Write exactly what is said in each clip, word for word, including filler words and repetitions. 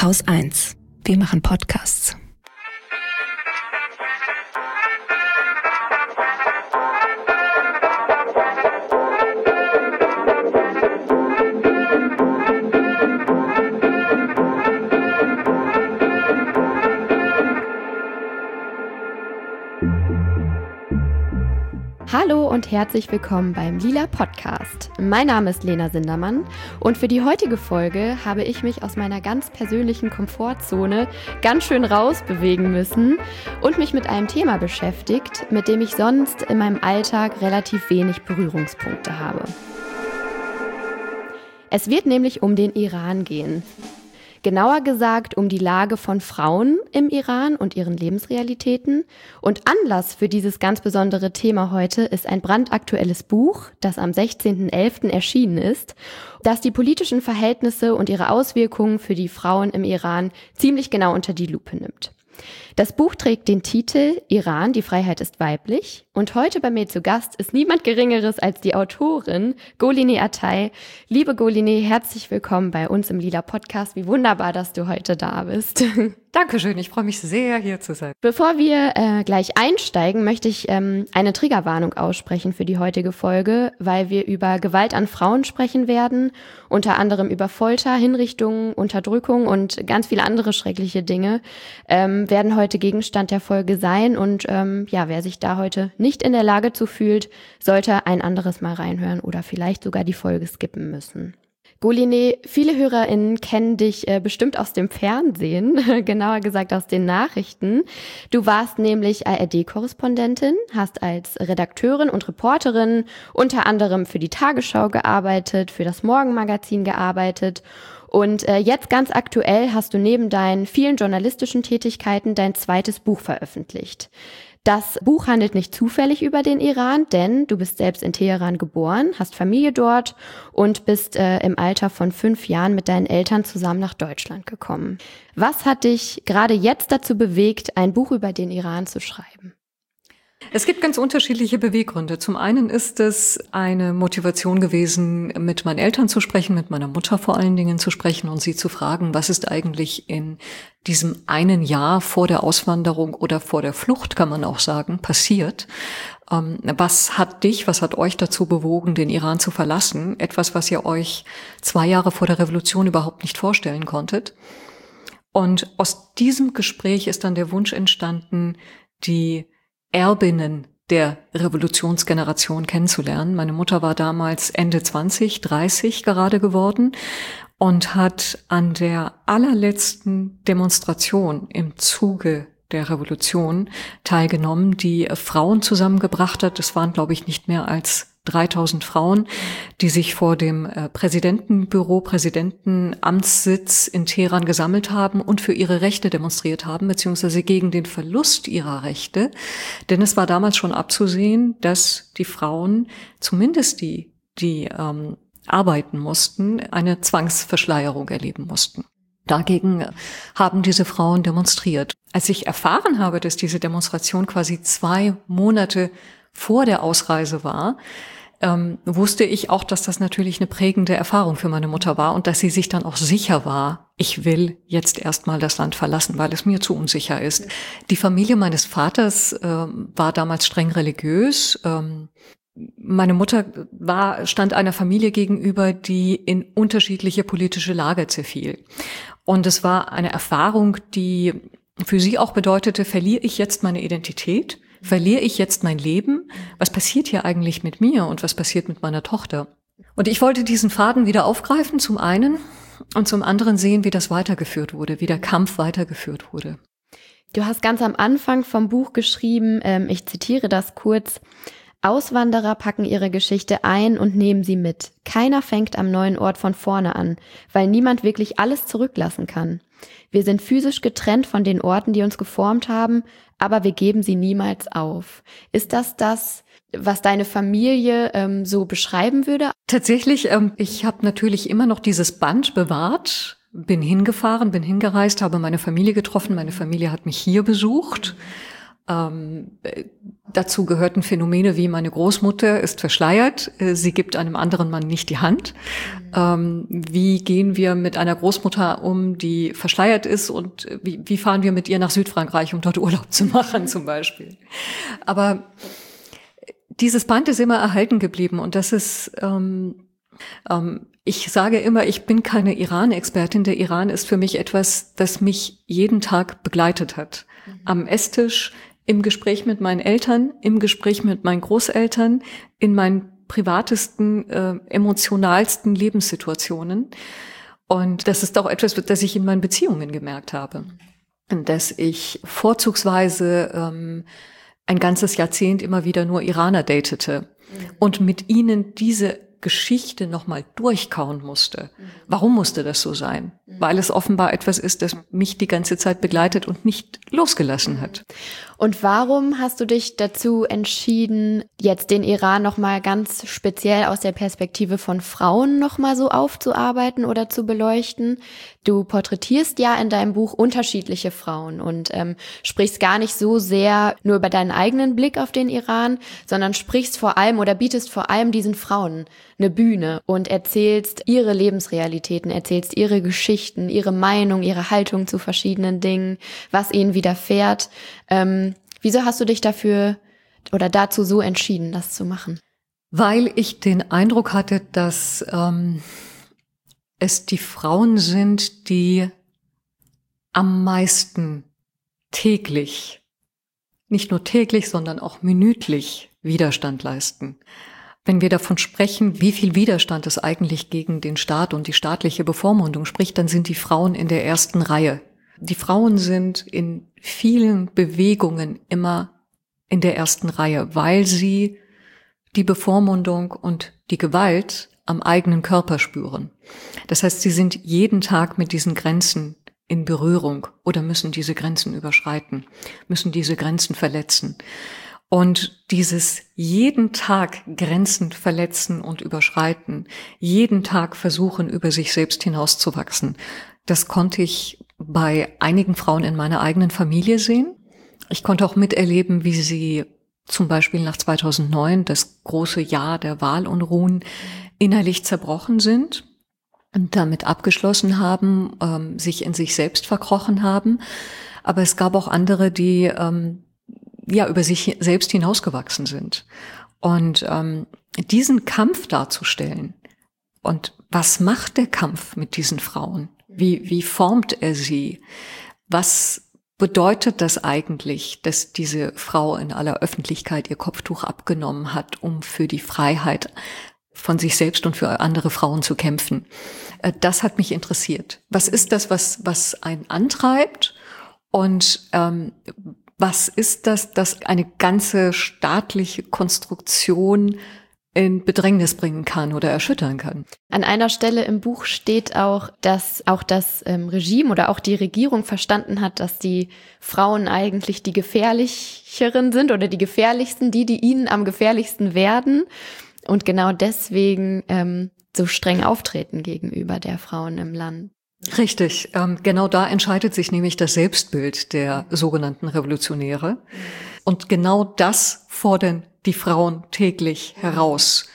Haus eins. Wir machen Podcasts. Hallo und herzlich willkommen beim Lila Podcast. Mein Name ist Lena Sindermann und für die heutige Folge habe ich mich aus meiner ganz persönlichen Komfortzone ganz schön rausbewegen müssen und mich mit einem Thema beschäftigt, mit dem ich sonst in meinem Alltag relativ wenig Berührungspunkte habe. Es wird nämlich um den Iran gehen. Genauer gesagt um die Lage von Frauen im Iran und ihren Lebensrealitäten. Und Anlass für dieses ganz besondere Thema heute ist ein brandaktuelles Buch, das am sechzehnten elften erschienen ist, das die politischen Verhältnisse und ihre Auswirkungen für die Frauen im Iran ziemlich genau unter die Lupe nimmt. Das Buch trägt den Titel Iran, die Freiheit ist weiblich. Und heute bei mir zu Gast ist niemand Geringeres als die Autorin Golineh Atay. Liebe Golineh, herzlich willkommen bei uns im Lila Podcast. Wie wunderbar, dass du heute da bist. Dankeschön, ich freue mich sehr, hier zu sein. Bevor wir äh, gleich einsteigen, möchte ich ähm, eine Triggerwarnung aussprechen für die heutige Folge, weil wir über Gewalt an Frauen sprechen werden, unter anderem über Folter, Hinrichtungen, Unterdrückung und ganz viele andere schreckliche Dinge, ähm, werden heute Gegenstand der Folge sein. Und ähm, ja, wer sich da heute nicht in der Lage zu fühlt, sollte ein anderes Mal reinhören oder vielleicht sogar die Folge skippen müssen. Golineh, viele HörerInnen kennen dich äh, bestimmt aus dem Fernsehen, genauer gesagt aus den Nachrichten. Du warst nämlich A R D-Korrespondentin, hast als Redakteurin und Reporterin unter anderem für die Tagesschau gearbeitet, für das Morgenmagazin gearbeitet und äh, jetzt ganz aktuell hast du neben deinen vielen journalistischen Tätigkeiten dein zweites Buch veröffentlicht. Das Buch handelt nicht zufällig über den Iran, denn du bist selbst in Teheran geboren, hast Familie dort und bist äh, im Alter von fünf Jahren mit deinen Eltern zusammen nach Deutschland gekommen. Was hat dich gerade jetzt dazu bewegt, ein Buch über den Iran zu schreiben? Es gibt ganz unterschiedliche Beweggründe. Zum einen ist es eine Motivation gewesen, mit meinen Eltern zu sprechen, mit meiner Mutter vor allen Dingen zu sprechen und sie zu fragen, was ist eigentlich in diesem einen Jahr vor der Auswanderung oder vor der Flucht, kann man auch sagen, passiert. Ähm, was hat dich, was hat euch dazu bewogen, den Iran zu verlassen? Etwas, was ihr euch zwei Jahre vor der Revolution überhaupt nicht vorstellen konntet. Und aus diesem Gespräch ist dann der Wunsch entstanden, die Erbinnen der Revolutionsgeneration kennenzulernen. Meine Mutter war damals Ende zwanzig, dreißig gerade geworden und hat an der allerletzten Demonstration im Zuge der Revolution teilgenommen, die Frauen zusammengebracht hat. Es waren, glaube ich, nicht mehr als dreitausend Frauen, die sich vor dem äh, Präsidentenbüro, Präsidentenamtssitz in Teheran gesammelt haben und für ihre Rechte demonstriert haben, beziehungsweise gegen den Verlust ihrer Rechte. Denn es war damals schon abzusehen, dass die Frauen, zumindest die, die ähm, arbeiten mussten, eine Zwangsverschleierung erleben mussten. Dagegen haben diese Frauen demonstriert. Als ich erfahren habe, dass diese Demonstration quasi zwei Monate vor der Ausreise war, ähm, wusste ich auch, dass das natürlich eine prägende Erfahrung für meine Mutter war und dass sie sich dann auch sicher war, ich will jetzt erstmal das Land verlassen, weil es mir zu unsicher ist. Die Familie meines Vaters ähm, war damals streng religiös. Ähm, Meine Mutter war, stand einer Familie gegenüber, die in unterschiedliche politische Lager zerfiel. Und es war eine Erfahrung, die für sie auch bedeutete, verliere ich jetzt meine Identität? Verliere ich jetzt mein Leben? Was passiert hier eigentlich mit mir und was passiert mit meiner Tochter? Und ich wollte diesen Faden wieder aufgreifen, zum einen, und zum anderen sehen, wie das weitergeführt wurde, wie der Kampf weitergeführt wurde. Du hast ganz am Anfang vom Buch geschrieben, ähm, ich zitiere das kurz: Auswanderer packen ihre Geschichte ein und nehmen sie mit. Keiner fängt am neuen Ort von vorne an, weil niemand wirklich alles zurücklassen kann. Wir sind physisch getrennt von den Orten, die uns geformt haben, aber wir geben sie niemals auf. Ist das das, was deine Familie ähm, so beschreiben würde? Tatsächlich, ähm, ich habe natürlich immer noch dieses Band bewahrt, bin hingefahren, bin hingereist, habe meine Familie getroffen, meine Familie hat mich hier besucht. Ähm, dazu gehörten Phänomene wie meine Großmutter ist verschleiert, äh, sie gibt einem anderen Mann nicht die Hand. Mhm. Ähm, wie gehen wir mit einer Großmutter um, die verschleiert ist, und wie, wie fahren wir mit ihr nach Südfrankreich, um dort Urlaub zu machen zum Beispiel. Aber dieses Band ist immer erhalten geblieben, und das ist, ähm, ähm, ich sage immer, ich bin keine Iran-Expertin. Der Iran ist für mich etwas, das mich jeden Tag begleitet hat. Mhm. Am Esstisch, im Gespräch mit meinen Eltern, im Gespräch mit meinen Großeltern, in meinen privatesten, äh, emotionalsten Lebenssituationen. Und das ist auch etwas, das ich in meinen Beziehungen gemerkt habe. Mhm. Dass ich vorzugsweise ähm, ein ganzes Jahrzehnt immer wieder nur Iraner datete. Mhm. Und mit ihnen diese Geschichte nochmal durchkauen musste. Mhm. Warum musste das so sein? Mhm. Weil es offenbar etwas ist, das mich die ganze Zeit begleitet und nicht losgelassen hat. Und warum hast du dich dazu entschieden, jetzt den Iran nochmal ganz speziell aus der Perspektive von Frauen nochmal so aufzuarbeiten oder zu beleuchten? Du porträtierst ja in deinem Buch unterschiedliche Frauen und ähm, sprichst gar nicht so sehr nur über deinen eigenen Blick auf den Iran, sondern sprichst vor allem oder bietest vor allem diesen Frauen eine Bühne und erzählst ihre Lebensrealitäten, erzählst ihre Geschichten, ihre Meinung, ihre Haltung zu verschiedenen Dingen, was ihnen widerfährt. Ähm, wieso hast du dich dafür oder dazu so entschieden, das zu machen? Weil ich den Eindruck hatte, dass ähm, es die Frauen sind, die am meisten täglich, nicht nur täglich, sondern auch minütlich Widerstand leisten. Wenn wir davon sprechen, wie viel Widerstand es eigentlich gegen den Staat und die staatliche Bevormundung spricht, dann sind die Frauen in der ersten Reihe. Die Frauen sind in vielen Bewegungen immer in der ersten Reihe, weil sie die Bevormundung und die Gewalt am eigenen Körper spüren. Das heißt, sie sind jeden Tag mit diesen Grenzen in Berührung oder müssen diese Grenzen überschreiten, müssen diese Grenzen verletzen. Und dieses jeden Tag Grenzen verletzen und überschreiten, jeden Tag versuchen, über sich selbst hinauszuwachsen, das konnte ich bei einigen Frauen in meiner eigenen Familie sehen. Ich konnte auch miterleben, wie sie zum Beispiel nach zweitausendneun, das große Jahr der Wahlunruhen, innerlich zerbrochen sind und damit abgeschlossen haben, ähm, sich in sich selbst verkrochen haben. Aber es gab auch andere, die ähm, ja über sich selbst hinausgewachsen sind. Und ähm, diesen Kampf darzustellen und was macht der Kampf mit diesen Frauen? Wie, wie formt er sie? Was bedeutet das eigentlich, dass diese Frau in aller Öffentlichkeit ihr Kopftuch abgenommen hat, um für die Freiheit von sich selbst und für andere Frauen zu kämpfen? Das hat mich interessiert. Was ist das, was, was einen antreibt? Und ähm, was ist das, das eine ganze staatliche Konstruktion in Bedrängnis bringen kann oder erschüttern kann? An einer Stelle im Buch steht auch, dass auch das ähm, Regime oder auch die Regierung verstanden hat, dass die Frauen eigentlich die gefährlicheren sind oder die gefährlichsten, die, die ihnen am gefährlichsten werden und genau deswegen ähm, so streng auftreten gegenüber der Frauen im Land. Richtig, ähm, genau da entscheidet sich nämlich das Selbstbild der sogenannten Revolutionäre. Und genau das fordern die Frauen täglich heraus.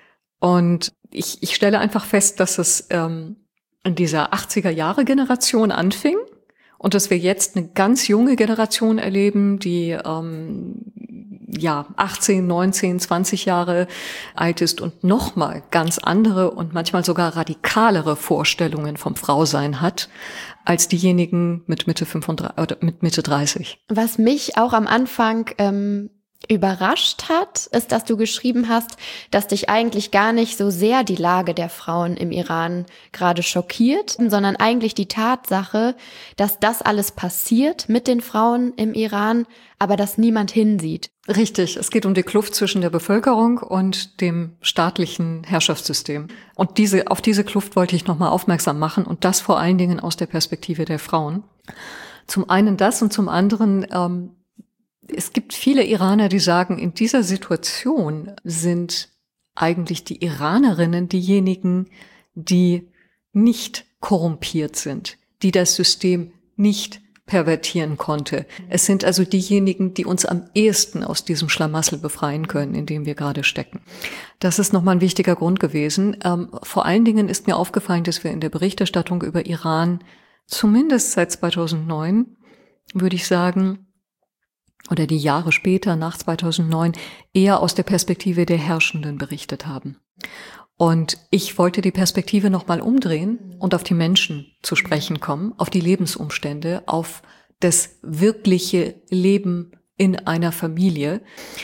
Und ich, ich stelle einfach fest, dass es ähm, in dieser achtziger-Jahre-Generation anfing und dass wir jetzt eine ganz junge Generation erleben, die ähm, ja achtzehn, neunzehn, zwanzig Jahre alt ist und nochmal ganz andere und manchmal sogar radikalere Vorstellungen vom Frausein hat als diejenigen mit Mitte fünfunddreißig oder mit Mitte dreißig. Was mich auch am Anfang ähm, überrascht hat, ist, dass du geschrieben hast, dass dich eigentlich gar nicht so sehr die Lage der Frauen im Iran gerade schockiert, sondern eigentlich die Tatsache, dass das alles passiert mit den Frauen im Iran, aber dass niemand hinsieht. Richtig, es geht um die Kluft zwischen der Bevölkerung und dem staatlichen Herrschaftssystem. Und diese, auf diese Kluft wollte ich nochmal aufmerksam machen und das vor allen Dingen aus der Perspektive der Frauen. Zum einen das und zum anderen, ähm, es gibt viele Iraner, die sagen, in dieser Situation sind eigentlich die Iranerinnen diejenigen, die nicht korrumpiert sind, die das System nicht pervertieren konnte. Es sind also diejenigen, die uns am ehesten aus diesem Schlamassel befreien können, in dem wir gerade stecken. Das ist nochmal ein wichtiger Grund gewesen. Ähm, vor allen Dingen ist mir aufgefallen, dass wir in der Berichterstattung über Iran zumindest seit zweitausendneun, würde ich sagen, oder die Jahre später, nach zweitausendneun, eher aus der Perspektive der Herrschenden berichtet haben. Und ich wollte die Perspektive nochmal umdrehen und auf die Menschen zu sprechen kommen, auf die Lebensumstände, auf das wirkliche Leben in einer Familie.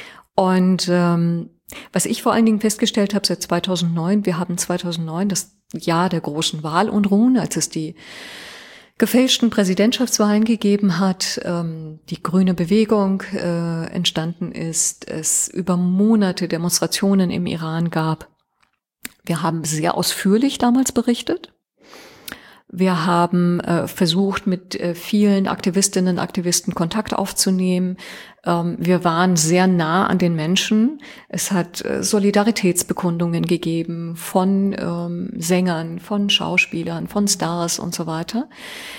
Und ähm, was ich vor allen Dingen festgestellt habe seit zweitausendneun, wir haben zweitausendneun das Jahr der großen Wahlunruhen, als es die gefälschten Präsidentschaftswahlen gegeben hat, ähm, die grüne Bewegung äh, entstanden ist, es über Monate Demonstrationen im Iran gab. Wir haben sehr ausführlich damals berichtet. Wir haben äh, versucht, mit äh, vielen Aktivistinnen und Aktivisten Kontakt aufzunehmen. Ähm, wir waren sehr nah an den Menschen. Es hat äh, Solidaritätsbekundungen gegeben von ähm, Sängern, von Schauspielern, von Stars und so weiter.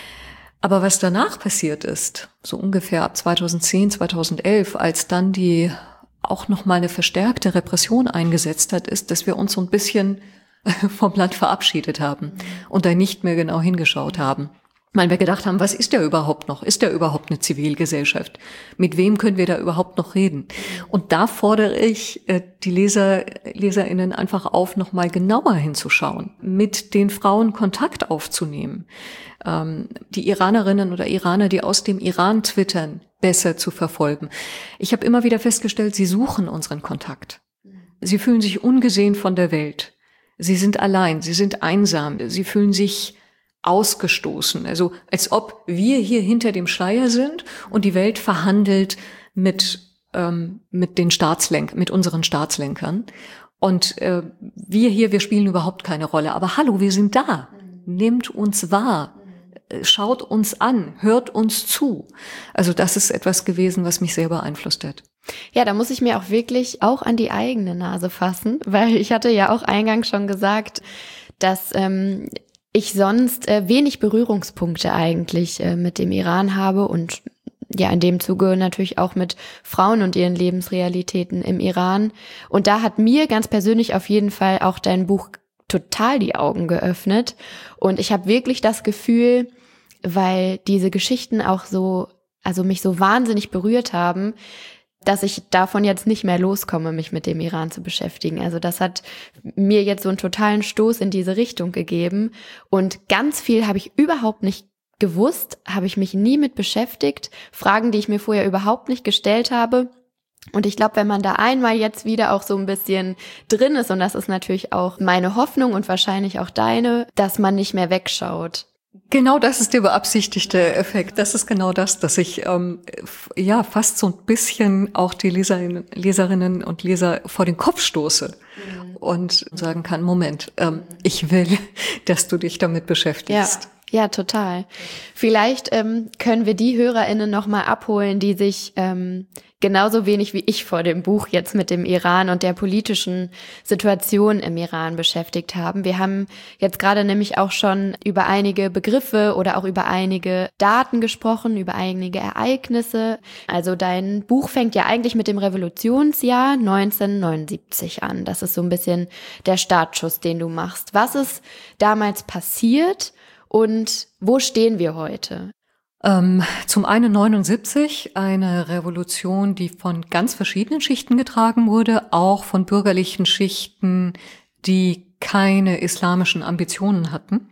Aber was danach passiert ist, so ungefähr ab zweitausendzehn, zweitausendelf, als dann die auch noch mal eine verstärkte Repression eingesetzt hat, ist, dass wir uns so ein bisschen vom Land verabschiedet haben und da nicht mehr genau hingeschaut haben. Weil wir gedacht haben, was ist der überhaupt noch? Ist der überhaupt eine Zivilgesellschaft? Mit wem können wir da überhaupt noch reden? Und da fordere ich äh, die Leser, LeserInnen einfach auf, noch mal genauer hinzuschauen, mit den Frauen Kontakt aufzunehmen, ähm, die Iranerinnen oder Iraner, die aus dem Iran twittern, besser zu verfolgen. Ich habe immer wieder festgestellt, sie suchen unseren Kontakt. Sie fühlen sich ungesehen von der Welt. Sie sind allein, sie sind einsam, sie fühlen sich ausgestoßen. Also als ob wir hier hinter dem Schleier sind und die Welt verhandelt mit ähm, mit den Staatslenk, mit unseren Staatslenkern. Und äh, wir hier, wir spielen überhaupt keine Rolle. Aber hallo, wir sind da. Nehmt uns wahr. Schaut uns an, hört uns zu. Also das ist etwas gewesen, was mich sehr beeinflusst hat. Ja, da muss ich mir auch wirklich auch an die eigene Nase fassen, weil ich hatte ja auch eingangs schon gesagt, dass ähm, ich sonst äh, wenig Berührungspunkte eigentlich äh, mit dem Iran habe und ja, in dem Zuge natürlich auch mit Frauen und ihren Lebensrealitäten im Iran. Und da hat mir ganz persönlich auf jeden Fall auch dein Buch total die Augen geöffnet. Und ich habe wirklich das Gefühl, weil diese Geschichten auch so, also mich so wahnsinnig berührt haben, dass ich davon jetzt nicht mehr loskomme, mich mit dem Iran zu beschäftigen. Also das hat mir jetzt so einen totalen Stoß in diese Richtung gegeben. Und ganz viel habe ich überhaupt nicht gewusst, habe ich mich nie mit beschäftigt. Fragen, die ich mir vorher überhaupt nicht gestellt habe. Und ich glaube, wenn man da einmal jetzt wieder auch so ein bisschen drin ist, und das ist natürlich auch meine Hoffnung und wahrscheinlich auch deine, dass man nicht mehr wegschaut. Genau das ist der beabsichtigte Effekt. Das ist genau das, dass ich ähm, ja fast so ein bisschen auch die Leserinnen, Leserinnen und Leser vor den Kopf stoße mhm. und sagen kann, Moment, ähm, ich will, dass du dich damit beschäftigst. Ja. Ja, total. Vielleicht ähm, können wir die HörerInnen nochmal abholen, die sich ähm, genauso wenig wie ich vor dem Buch jetzt mit dem Iran und der politischen Situation im Iran beschäftigt haben. Wir haben jetzt gerade nämlich auch schon über einige Begriffe oder auch über einige Daten gesprochen, über einige Ereignisse. Also dein Buch fängt ja eigentlich mit dem Revolutionsjahr neunzehnhundertneunundsiebzig an. Das ist so ein bisschen der Startschuss, den du machst. Was ist damals passiert? Und wo stehen wir heute? Ähm, zum einen neunundsiebzig, eine Revolution, die von ganz verschiedenen Schichten getragen wurde, auch von bürgerlichen Schichten, die keine islamischen Ambitionen hatten,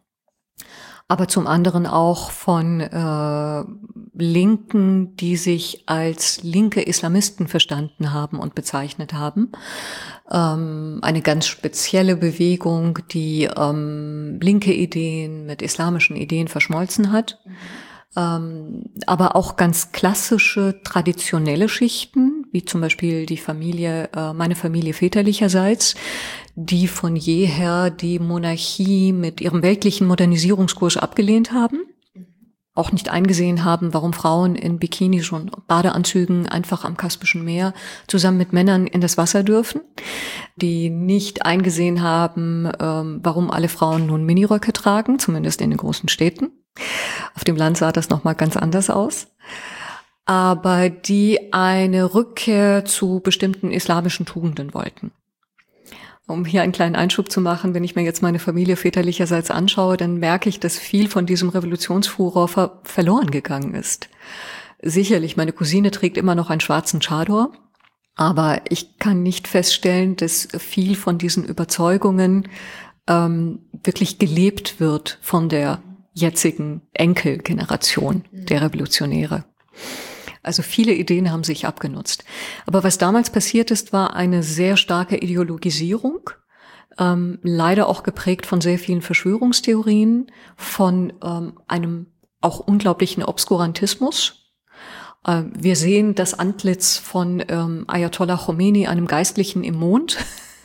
aber zum anderen auch von äh, Linken, die sich als linke Islamisten verstanden haben und bezeichnet haben. Ähm, eine ganz spezielle Bewegung, die ähm, linke Ideen mit islamischen Ideen verschmolzen hat. Mhm. Ähm, aber auch ganz klassische, traditionelle Schichten, wie zum Beispiel die Familie, äh, meine Familie väterlicherseits, die von jeher die Monarchie mit ihrem weltlichen Modernisierungskurs abgelehnt haben, auch nicht eingesehen haben, warum Frauen in Bikinis und Badeanzügen einfach am Kaspischen Meer zusammen mit Männern in das Wasser dürfen, die nicht eingesehen haben, ähm, warum alle Frauen nun Miniröcke tragen, zumindest in den großen Städten. Auf dem Land sah das nochmal ganz anders aus. Aber die eine Rückkehr zu bestimmten islamischen Tugenden wollten. Um hier einen kleinen Einschub zu machen, wenn ich mir jetzt meine Familie väterlicherseits anschaue, dann merke ich, dass viel von diesem Revolutionsfuror ver- verloren gegangen ist. Sicherlich, meine Cousine trägt immer noch einen schwarzen Chador, aber ich kann nicht feststellen, dass viel von diesen Überzeugungen ähm, wirklich gelebt wird von der jetzigen Enkelgeneration der Revolutionäre. Also viele Ideen haben sich abgenutzt. Aber was damals passiert ist, war eine sehr starke Ideologisierung, ähm, leider auch geprägt von sehr vielen Verschwörungstheorien, von ähm, einem auch unglaublichen Obskurantismus. Ähm, wir sehen das Antlitz von ähm, Ayatollah Khomeini, einem Geistlichen im Mond.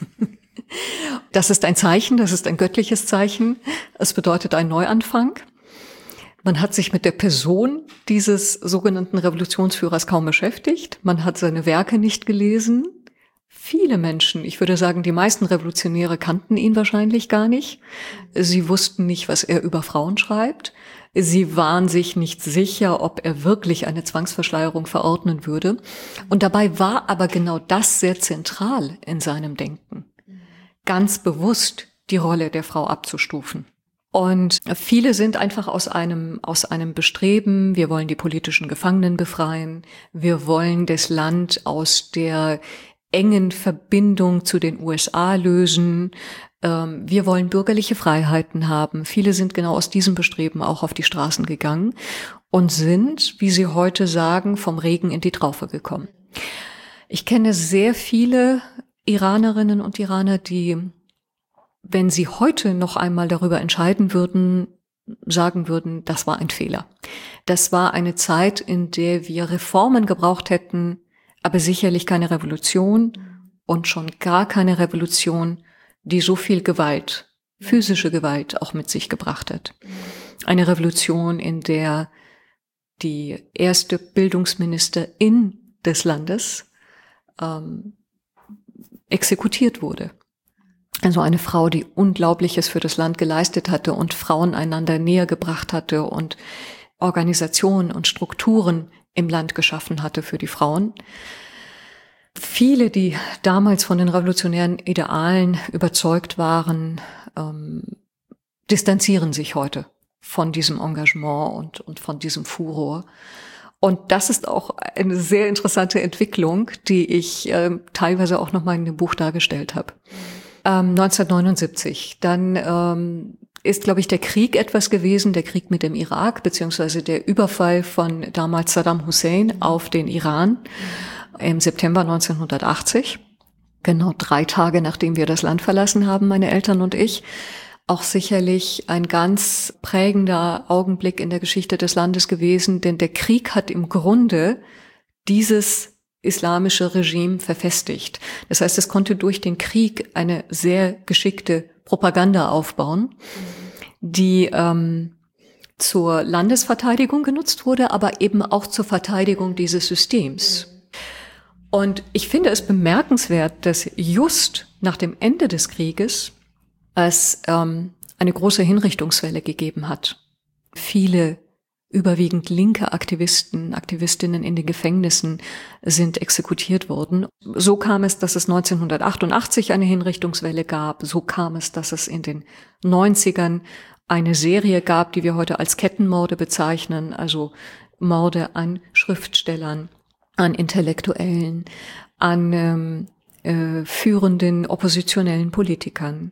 Das ist ein Zeichen, das ist ein göttliches Zeichen. Es bedeutet einen Neuanfang. Man hat sich mit der Person dieses sogenannten Revolutionsführers kaum beschäftigt. Man hat seine Werke nicht gelesen. Viele Menschen, ich würde sagen, die meisten Revolutionäre kannten ihn wahrscheinlich gar nicht. Sie wussten nicht, was er über Frauen schreibt. Sie waren sich nicht sicher, ob er wirklich eine Zwangsverschleierung verordnen würde. Und dabei war aber genau das sehr zentral in seinem Denken. Ganz bewusst die Rolle der Frau abzustufen. Und viele sind einfach aus einem, aus einem Bestreben, wir wollen die politischen Gefangenen befreien, wir wollen das Land aus der engen Verbindung zu den U S A lösen, ähm, wir wollen bürgerliche Freiheiten haben. Viele sind genau aus diesem Bestreben auch auf die Straßen gegangen und sind, wie sie heute sagen, vom Regen in die Traufe gekommen. Ich kenne sehr viele Iranerinnen und Iraner, die, wenn sie heute noch einmal darüber entscheiden würden, sagen würden, das war ein Fehler. Das war eine Zeit, in der wir Reformen gebraucht hätten, aber sicherlich keine Revolution und schon gar keine Revolution, die so viel Gewalt, physische Gewalt auch mit sich gebracht hat. Eine Revolution, in der die erste Bildungsministerin des Landes ähm, exekutiert wurde. Also eine Frau, die Unglaubliches für das Land geleistet hatte und Frauen einander näher gebracht hatte und Organisationen und Strukturen im Land geschaffen hatte für die Frauen. Viele, die damals von den revolutionären Idealen überzeugt waren, ähm, distanzieren sich heute von diesem Engagement und, und von diesem Furor. Und das ist auch eine sehr interessante Entwicklung, die ich äh, teilweise auch nochmal in dem Buch dargestellt habe. Ähm, neunzehnhundertneunundsiebzig, dann ähm, ist, glaube ich, der Krieg etwas gewesen, der Krieg mit dem Irak, beziehungsweise der Überfall von damals Saddam Hussein auf den Iran im September neunzehnhundertachtzig. Genau drei Tage, nachdem wir das Land verlassen haben, meine Eltern und ich. Auch sicherlich ein ganz prägender Augenblick in der Geschichte des Landes gewesen, denn der Krieg hat im Grunde dieses islamische Regime verfestigt. Das heißt, es konnte durch den Krieg eine sehr geschickte Propaganda aufbauen, die ähm, zur Landesverteidigung genutzt wurde, aber eben auch zur Verteidigung dieses Systems. Und ich finde es bemerkenswert, dass just nach dem Ende des Krieges es ähm, eine große Hinrichtungswelle gegeben hat. Viele überwiegend linke Aktivisten, Aktivistinnen in den Gefängnissen sind exekutiert worden. So kam es, dass es neunzehnhundertachtundachtzig eine Hinrichtungswelle gab. So kam es, dass es in den neunzigern eine Serie gab, die wir heute als Kettenmorde bezeichnen, also Morde an Schriftstellern, an Intellektuellen, an ähm, äh, führenden oppositionellen Politikern.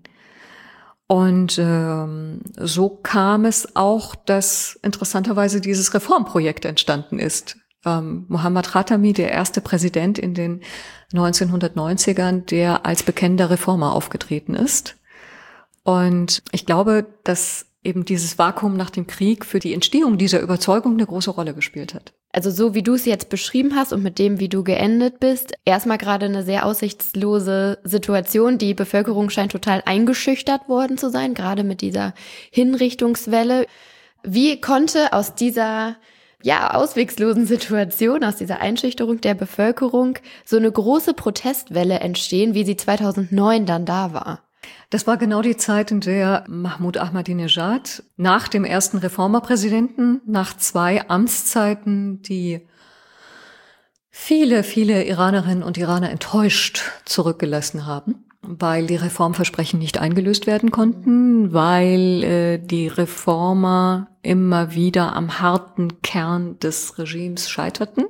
Und ähm, so kam es auch, dass interessanterweise dieses Reformprojekt entstanden ist. Ähm, Mohammad Khatami, der erste Präsident in den neunzehnhundertneunzigern, der als bekennender Reformer aufgetreten ist. Und ich glaube, dass eben dieses Vakuum nach dem Krieg für die Entstehung dieser Überzeugung eine große Rolle gespielt hat. Also so wie du es jetzt beschrieben hast und mit dem, wie du geendet bist, erstmal gerade eine sehr aussichtslose Situation. Die Bevölkerung scheint total eingeschüchtert worden zu sein, gerade mit dieser Hinrichtungswelle. Wie konnte aus dieser ja auswegslosen Situation, aus dieser Einschüchterung der Bevölkerung so eine große Protestwelle entstehen, wie sie zweitausendneun dann da war? Das war genau die Zeit, in der Mahmoud Ahmadinejad nach dem ersten Reformerpräsidenten, nach zwei Amtszeiten, die viele, viele Iranerinnen und Iraner enttäuscht zurückgelassen haben, weil die Reformversprechen nicht eingelöst werden konnten, weil äh, die Reformer immer wieder am harten Kern des Regimes scheiterten.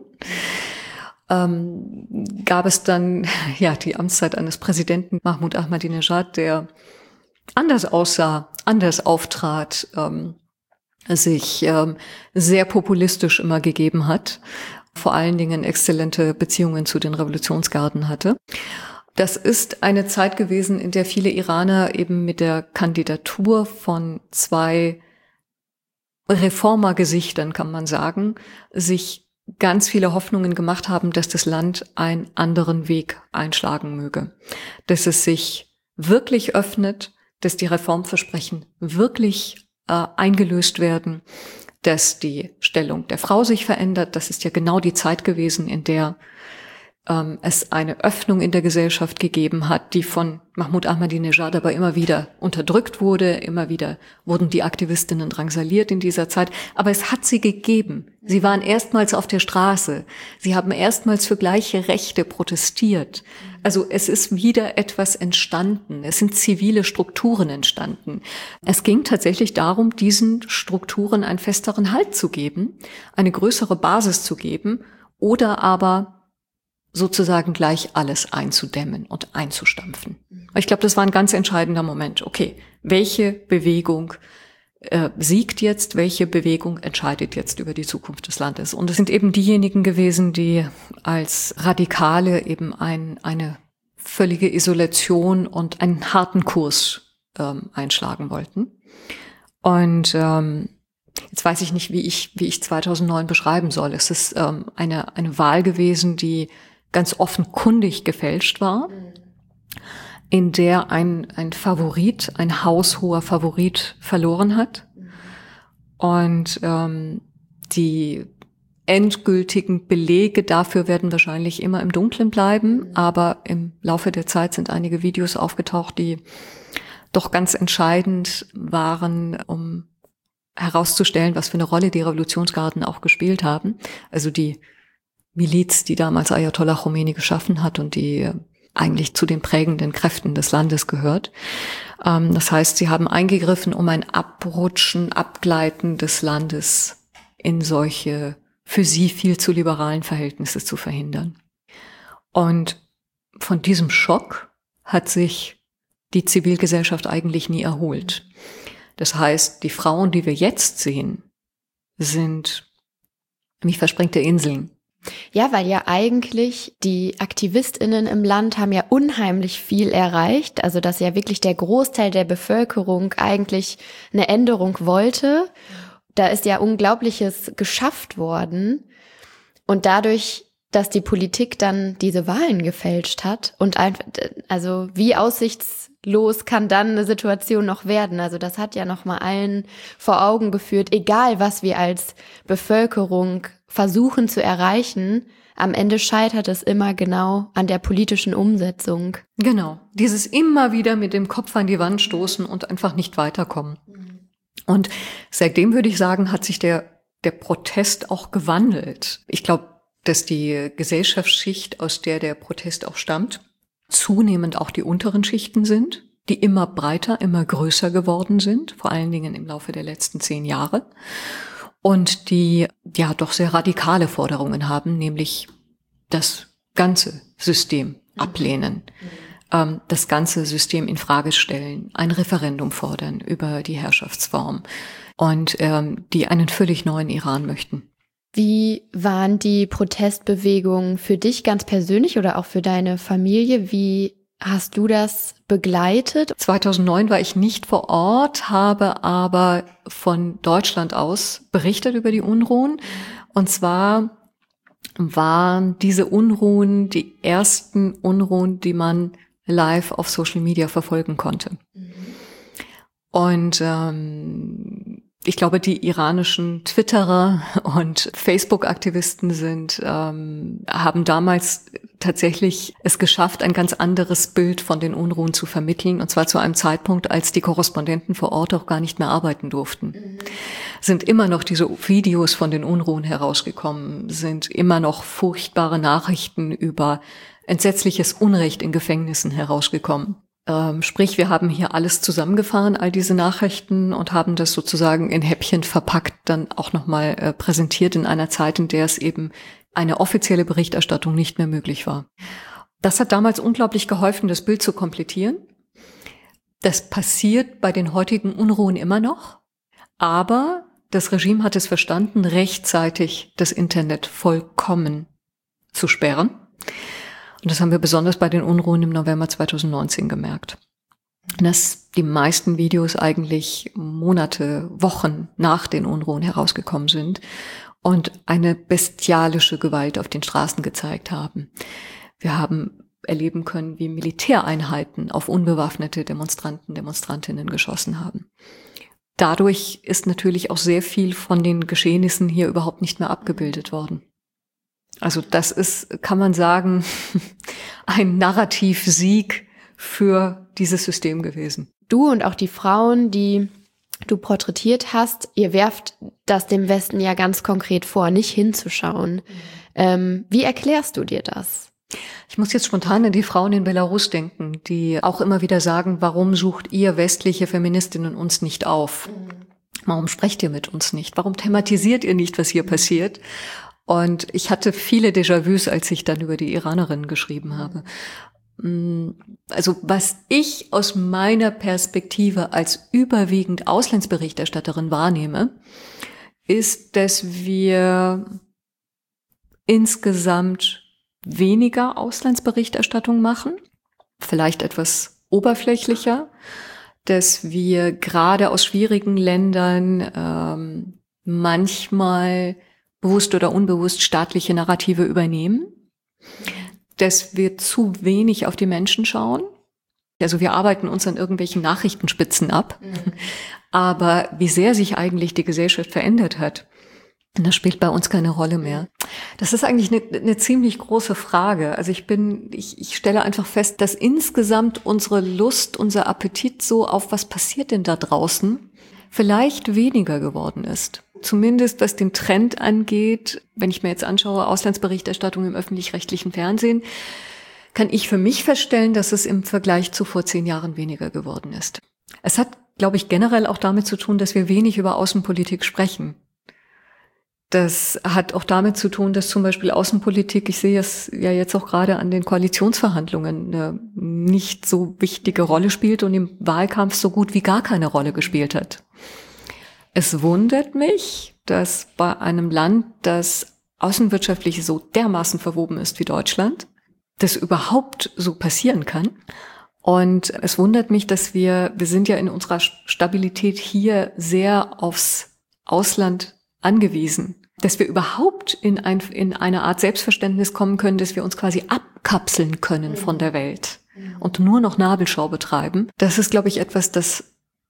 Ähm, gab es dann ja die Amtszeit eines Präsidenten Mahmoud Ahmadinejad, der anders aussah, anders auftrat, ähm, sich ähm, sehr populistisch immer gegeben hat, vor allen Dingen exzellente Beziehungen zu den Revolutionsgarden hatte. Das ist eine Zeit gewesen, in der viele Iraner eben mit der Kandidatur von zwei Reformergesichtern, kann man sagen, sich ganz viele Hoffnungen gemacht haben, dass das Land einen anderen Weg einschlagen möge, dass es sich wirklich öffnet, dass die Reformversprechen wirklich äh, eingelöst werden, dass die Stellung der Frau sich verändert. Das ist ja genau die Zeit gewesen, in der ähm, es eine Öffnung in der Gesellschaft gegeben hat, die von Mahmoud Ahmadinejad aber immer wieder unterdrückt wurde. Immer wieder wurden die Aktivistinnen drangsaliert in dieser Zeit. Aber es hat sie gegeben. Sie waren erstmals auf der Straße. Sie haben erstmals für gleiche Rechte protestiert. Also es ist wieder etwas entstanden. Es sind zivile Strukturen entstanden. Es ging tatsächlich darum, diesen Strukturen einen festeren Halt zu geben, eine größere Basis zu geben oder aber sozusagen gleich alles einzudämmen und einzustampfen. Ich glaube, das war ein ganz entscheidender Moment. Okay, welche Bewegung äh, siegt jetzt, welche Bewegung entscheidet jetzt über die Zukunft des Landes? Und es sind eben diejenigen gewesen, die als Radikale eben ein, eine völlige Isolation und einen harten Kurs ähm, einschlagen wollten. Und ähm, jetzt weiß ich nicht, wie ich wie ich zweitausendneun beschreiben soll. Es ist ähm, eine eine Wahl gewesen, die ganz offenkundig gefälscht war, in der ein ein Favorit, ein haushoher Favorit verloren hat. Und ähm, die endgültigen Belege dafür werden wahrscheinlich immer im Dunkeln bleiben, aber im Laufe der Zeit sind einige Videos aufgetaucht, die doch ganz entscheidend waren, um herauszustellen, was für eine Rolle die Revolutionsgarden auch gespielt haben. Also die Miliz, die damals Ayatollah Khomeini geschaffen hat und die eigentlich zu den prägenden Kräften des Landes gehört. Das heißt, sie haben eingegriffen, um ein Abrutschen, Abgleiten des Landes in solche für sie viel zu liberalen Verhältnisse zu verhindern. Und von diesem Schock hat sich die Zivilgesellschaft eigentlich nie erholt. Das heißt, die Frauen, die wir jetzt sehen, sind wie versprengte Inseln. Ja, weil ja eigentlich die AktivistInnen im Land haben ja unheimlich viel erreicht. Also dass ja wirklich der Großteil der Bevölkerung eigentlich eine Änderung wollte. Da ist ja Unglaubliches geschafft worden. Und dadurch, dass die Politik dann diese Wahlen gefälscht hat und einfach, also wie aussichtslos kann dann eine Situation noch werden? Also das hat ja noch mal allen vor Augen geführt, egal was wir als Bevölkerung versuchen zu erreichen, am Ende scheitert es immer genau an der politischen Umsetzung. Genau, dieses immer wieder mit dem Kopf an die Wand stoßen und einfach nicht weiterkommen. Und seitdem würde ich sagen, hat sich der der Protest auch gewandelt. Ich glaube, dass die Gesellschaftsschicht, aus der der Protest auch stammt, zunehmend auch die unteren Schichten sind, die immer breiter, immer größer geworden sind, vor allen Dingen im Laufe der letzten zehn Jahre. Und die ja doch sehr radikale Forderungen haben, nämlich das ganze System ablehnen, ähm, das ganze System in Frage stellen, ein Referendum fordern über die Herrschaftsform und ähm, die einen völlig neuen Iran möchten. Wie waren die Protestbewegungen für dich ganz persönlich oder auch für deine Familie? Wie hast du das begleitet? zweitausendneun war ich nicht vor Ort, habe aber von Deutschland aus berichtet über die Unruhen. Und zwar waren diese Unruhen die ersten Unruhen, die man live auf Social Media verfolgen konnte. Mhm. Und ähm, ich glaube, die iranischen Twitterer und Facebook-Aktivisten sind, ähm, haben damals tatsächlich es geschafft, ein ganz anderes Bild von den Unruhen zu vermitteln, und zwar zu einem Zeitpunkt, als die Korrespondenten vor Ort auch gar nicht mehr arbeiten durften. Mhm. Sind immer noch diese Videos von den Unruhen herausgekommen, sind immer noch furchtbare Nachrichten über entsetzliches Unrecht in Gefängnissen herausgekommen. Ähm, sprich, wir haben hier alles zusammengefahren, all diese Nachrichten, und haben das sozusagen in Häppchen verpackt, dann auch nochmal äh, präsentiert in einer Zeit, in der es eben eine offizielle Berichterstattung nicht mehr möglich war. Das hat damals unglaublich geholfen, das Bild zu komplettieren. Das passiert bei den heutigen Unruhen immer noch, aber das Regime hat es verstanden, rechtzeitig das Internet vollkommen zu sperren. Und das haben wir besonders bei den Unruhen im November zweitausendneunzehn gemerkt. Dass die meisten Videos eigentlich Monate, Wochen nach den Unruhen herausgekommen sind und eine bestialische Gewalt auf den Straßen gezeigt haben. Wir haben erleben können, wie Militäreinheiten auf unbewaffnete Demonstranten, Demonstrantinnen geschossen haben. Dadurch ist natürlich auch sehr viel von den Geschehnissen hier überhaupt nicht mehr abgebildet worden. Also das ist, kann man sagen, ein Narrativsieg für dieses System gewesen. Du und auch die Frauen, die du porträtiert hast, ihr werft das dem Westen ja ganz konkret vor, nicht hinzuschauen. Mhm. Ähm, wie erklärst du dir das? Ich muss jetzt spontan an die Frauen in Belarus denken, die auch immer wieder sagen, warum sucht ihr westliche Feministinnen uns nicht auf? Mhm. Warum sprecht ihr mit uns nicht? Warum thematisiert ihr nicht, was hier mhm. passiert? Und ich hatte viele Déjà-vus, als ich dann über die Iranerinnen geschrieben habe. Also was ich aus meiner Perspektive als überwiegend Auslandsberichterstatterin wahrnehme, ist, dass wir insgesamt weniger Auslandsberichterstattung machen, vielleicht etwas oberflächlicher, dass wir gerade aus schwierigen Ländern ähm, manchmal bewusst oder unbewusst staatliche Narrative übernehmen, dass wir zu wenig auf die Menschen schauen. Also wir arbeiten uns an irgendwelchen Nachrichtenspitzen ab, mhm. aber wie sehr sich eigentlich die Gesellschaft verändert hat, das spielt bei uns keine Rolle mehr. Das ist eigentlich eine, eine ziemlich große Frage. Also ich bin, ich, ich stelle einfach fest, dass insgesamt unsere Lust, unser Appetit so auf was passiert denn da draußen vielleicht weniger geworden ist. Zumindest was den Trend angeht, wenn ich mir jetzt anschaue, Auslandsberichterstattung im öffentlich-rechtlichen Fernsehen, kann ich für mich feststellen, dass es im Vergleich zu vor zehn Jahren weniger geworden ist. Es hat, glaube ich, generell auch damit zu tun, dass wir wenig über Außenpolitik sprechen. Das hat auch damit zu tun, dass zum Beispiel Außenpolitik, ich sehe es ja jetzt auch gerade an den Koalitionsverhandlungen, eine nicht so wichtige Rolle spielt und im Wahlkampf so gut wie gar keine Rolle gespielt hat. Es wundert mich, dass bei einem Land, das außenwirtschaftlich so dermaßen verwoben ist wie Deutschland, das überhaupt so passieren kann. Und es wundert mich, dass wir, wir sind ja in unserer Stabilität hier sehr aufs Ausland angewiesen, dass wir überhaupt in, ein, in eine Art Selbstverständnis kommen können, dass wir uns quasi abkapseln können von der Welt und nur noch Nabelschau betreiben. Das ist, glaube ich, etwas, das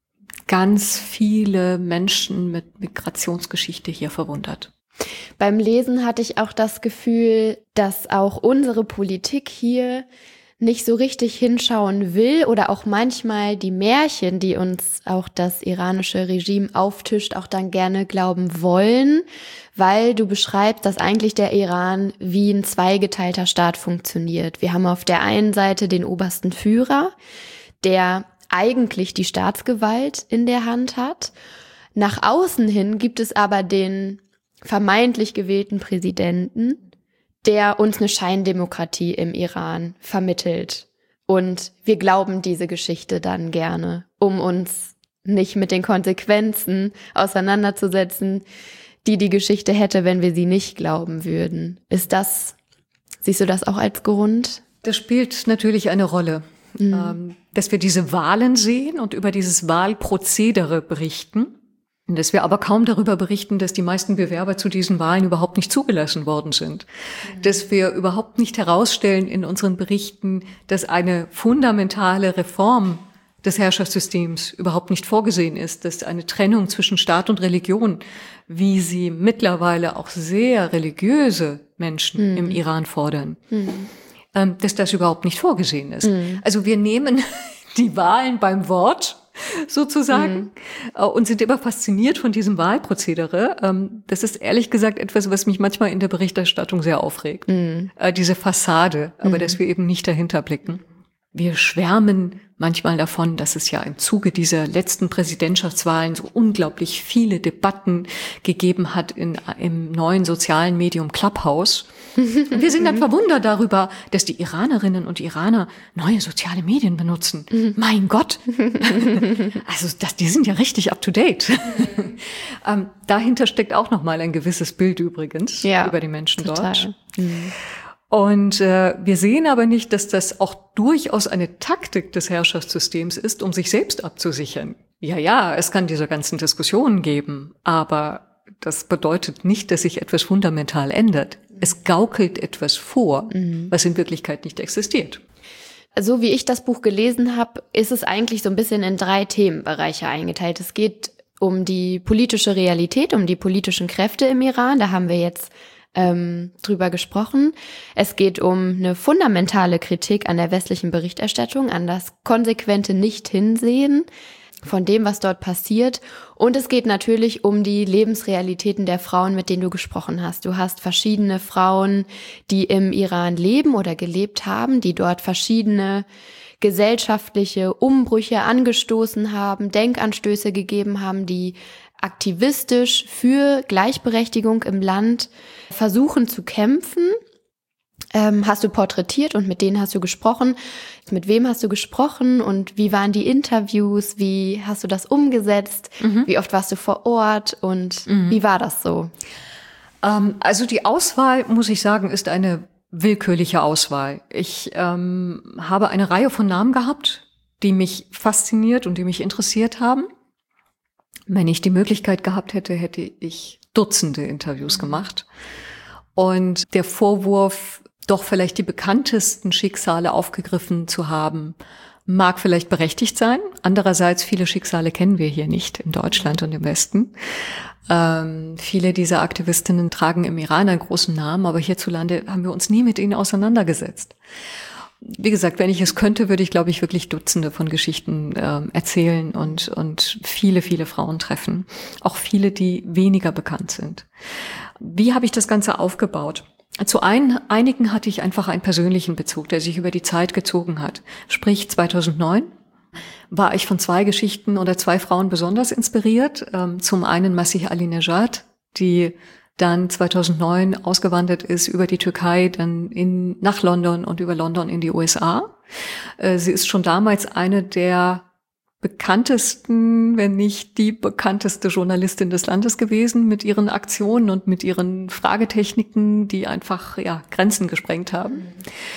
ganz viele Menschen mit Migrationsgeschichte hier verwundert. Beim Lesen hatte ich auch das Gefühl, dass auch unsere Politik hier nicht so richtig hinschauen will oder auch manchmal die Märchen, die uns auch das iranische Regime auftischt, auch dann gerne glauben wollen, weil du beschreibst, dass eigentlich der Iran wie ein zweigeteilter Staat funktioniert. Wir haben auf der einen Seite den obersten Führer, der eigentlich die Staatsgewalt in der Hand hat. Nach außen hin gibt es aber den vermeintlich gewählten Präsidenten, der uns eine Scheindemokratie im Iran vermittelt. Und wir glauben diese Geschichte dann gerne, um uns nicht mit den Konsequenzen auseinanderzusetzen, die die Geschichte hätte, wenn wir sie nicht glauben würden. Ist das, siehst du das auch als Grund? Das spielt natürlich eine Rolle. Mhm. Ähm, dass wir diese Wahlen sehen und über dieses Wahlprozedere berichten. Und dass wir aber kaum darüber berichten, dass die meisten Bewerber zu diesen Wahlen überhaupt nicht zugelassen worden sind. Mhm. Dass wir überhaupt nicht herausstellen in unseren Berichten, dass eine fundamentale Reform des Herrschaftssystems überhaupt nicht vorgesehen ist, dass eine Trennung zwischen Staat und Religion, wie sie mittlerweile auch sehr religiöse Menschen mhm. im Iran fordern, mhm. ähm, dass das überhaupt nicht vorgesehen ist. Mhm. Also wir nehmen die Wahlen beim Wort sozusagen mhm. und sind immer fasziniert von diesem Wahlprozedere. Ähm, das ist ehrlich gesagt etwas, was mich manchmal in der Berichterstattung sehr aufregt. Mhm. Äh, diese Fassade, aber mhm. dass wir eben nicht dahinter blicken. Wir schwärmen manchmal davon, dass es ja im Zuge dieser letzten Präsidentschaftswahlen so unglaublich viele Debatten gegeben hat in, im neuen sozialen Medium Clubhouse. Und wir sind dann verwundert darüber, dass die Iranerinnen und Iraner neue soziale Medien benutzen. Mhm. Mein Gott! Also das, die sind ja richtig up to date. ähm, dahinter steckt auch nochmal ein gewisses Bild übrigens ja, über die Menschen total. Dort. Mhm. Und äh, wir sehen aber nicht, dass das auch durchaus eine Taktik des Herrschaftssystems ist, um sich selbst abzusichern. Ja, ja, es kann diese ganzen Diskussionen geben, aber das bedeutet nicht, dass sich etwas fundamental ändert. Es gaukelt etwas vor, mhm. was in Wirklichkeit nicht existiert. So wie ich das Buch gelesen habe, ist es eigentlich so ein bisschen in drei Themenbereiche eingeteilt. Es geht um die politische Realität, um die politischen Kräfte im Iran. Da haben wir jetzt ähm, drüber gesprochen. Es geht um eine fundamentale Kritik an der westlichen Berichterstattung, an das konsequente Nicht-Hinsehen von dem, was dort passiert. Und es geht natürlich um die Lebensrealitäten der Frauen, mit denen du gesprochen hast. Du hast verschiedene Frauen, die im Iran leben oder gelebt haben, die dort verschiedene gesellschaftliche Umbrüche angestoßen haben, Denkanstöße gegeben haben, die aktivistisch für Gleichberechtigung im Land versuchen zu kämpfen. Ähm, hast du porträtiert und mit denen hast du gesprochen. Mit wem hast du gesprochen und wie waren die Interviews? Wie hast du das umgesetzt? Mhm. Wie oft warst du vor Ort und mhm. wie war das so? Ähm, also die Auswahl, muss ich sagen, ist eine willkürliche Auswahl. Ich ähm, habe eine Reihe von Namen gehabt, die mich fasziniert und die mich interessiert haben. Wenn ich die Möglichkeit gehabt hätte, hätte ich Dutzende Interviews gemacht. Und der Vorwurf, doch vielleicht die bekanntesten Schicksale aufgegriffen zu haben, mag vielleicht berechtigt sein. Andererseits, viele Schicksale kennen wir hier nicht in Deutschland und im Westen. Ähm, viele dieser Aktivistinnen tragen im Iran einen großen Namen, aber hierzulande haben wir uns nie mit ihnen auseinandergesetzt. Wie gesagt, wenn ich es könnte, würde ich, glaube ich, wirklich Dutzende von Geschichten äh, erzählen und, und viele, viele Frauen treffen. Auch viele, die weniger bekannt sind. Wie habe ich das Ganze aufgebaut? Zu ein, einigen hatte ich einfach einen persönlichen Bezug, der sich über die Zeit gezogen hat. Sprich, zweitausendneun war ich von zwei Geschichten oder zwei Frauen besonders inspiriert. Ähm, zum einen Masih Alinejad, die dann zweitausendneun ausgewandert ist über die Türkei, dann in, nach London und über London in die U S A. Äh, sie ist schon damals eine der bekanntesten, wenn nicht die bekannteste Journalistin des Landes gewesen mit ihren Aktionen und mit ihren Fragetechniken, die einfach ja Grenzen gesprengt haben.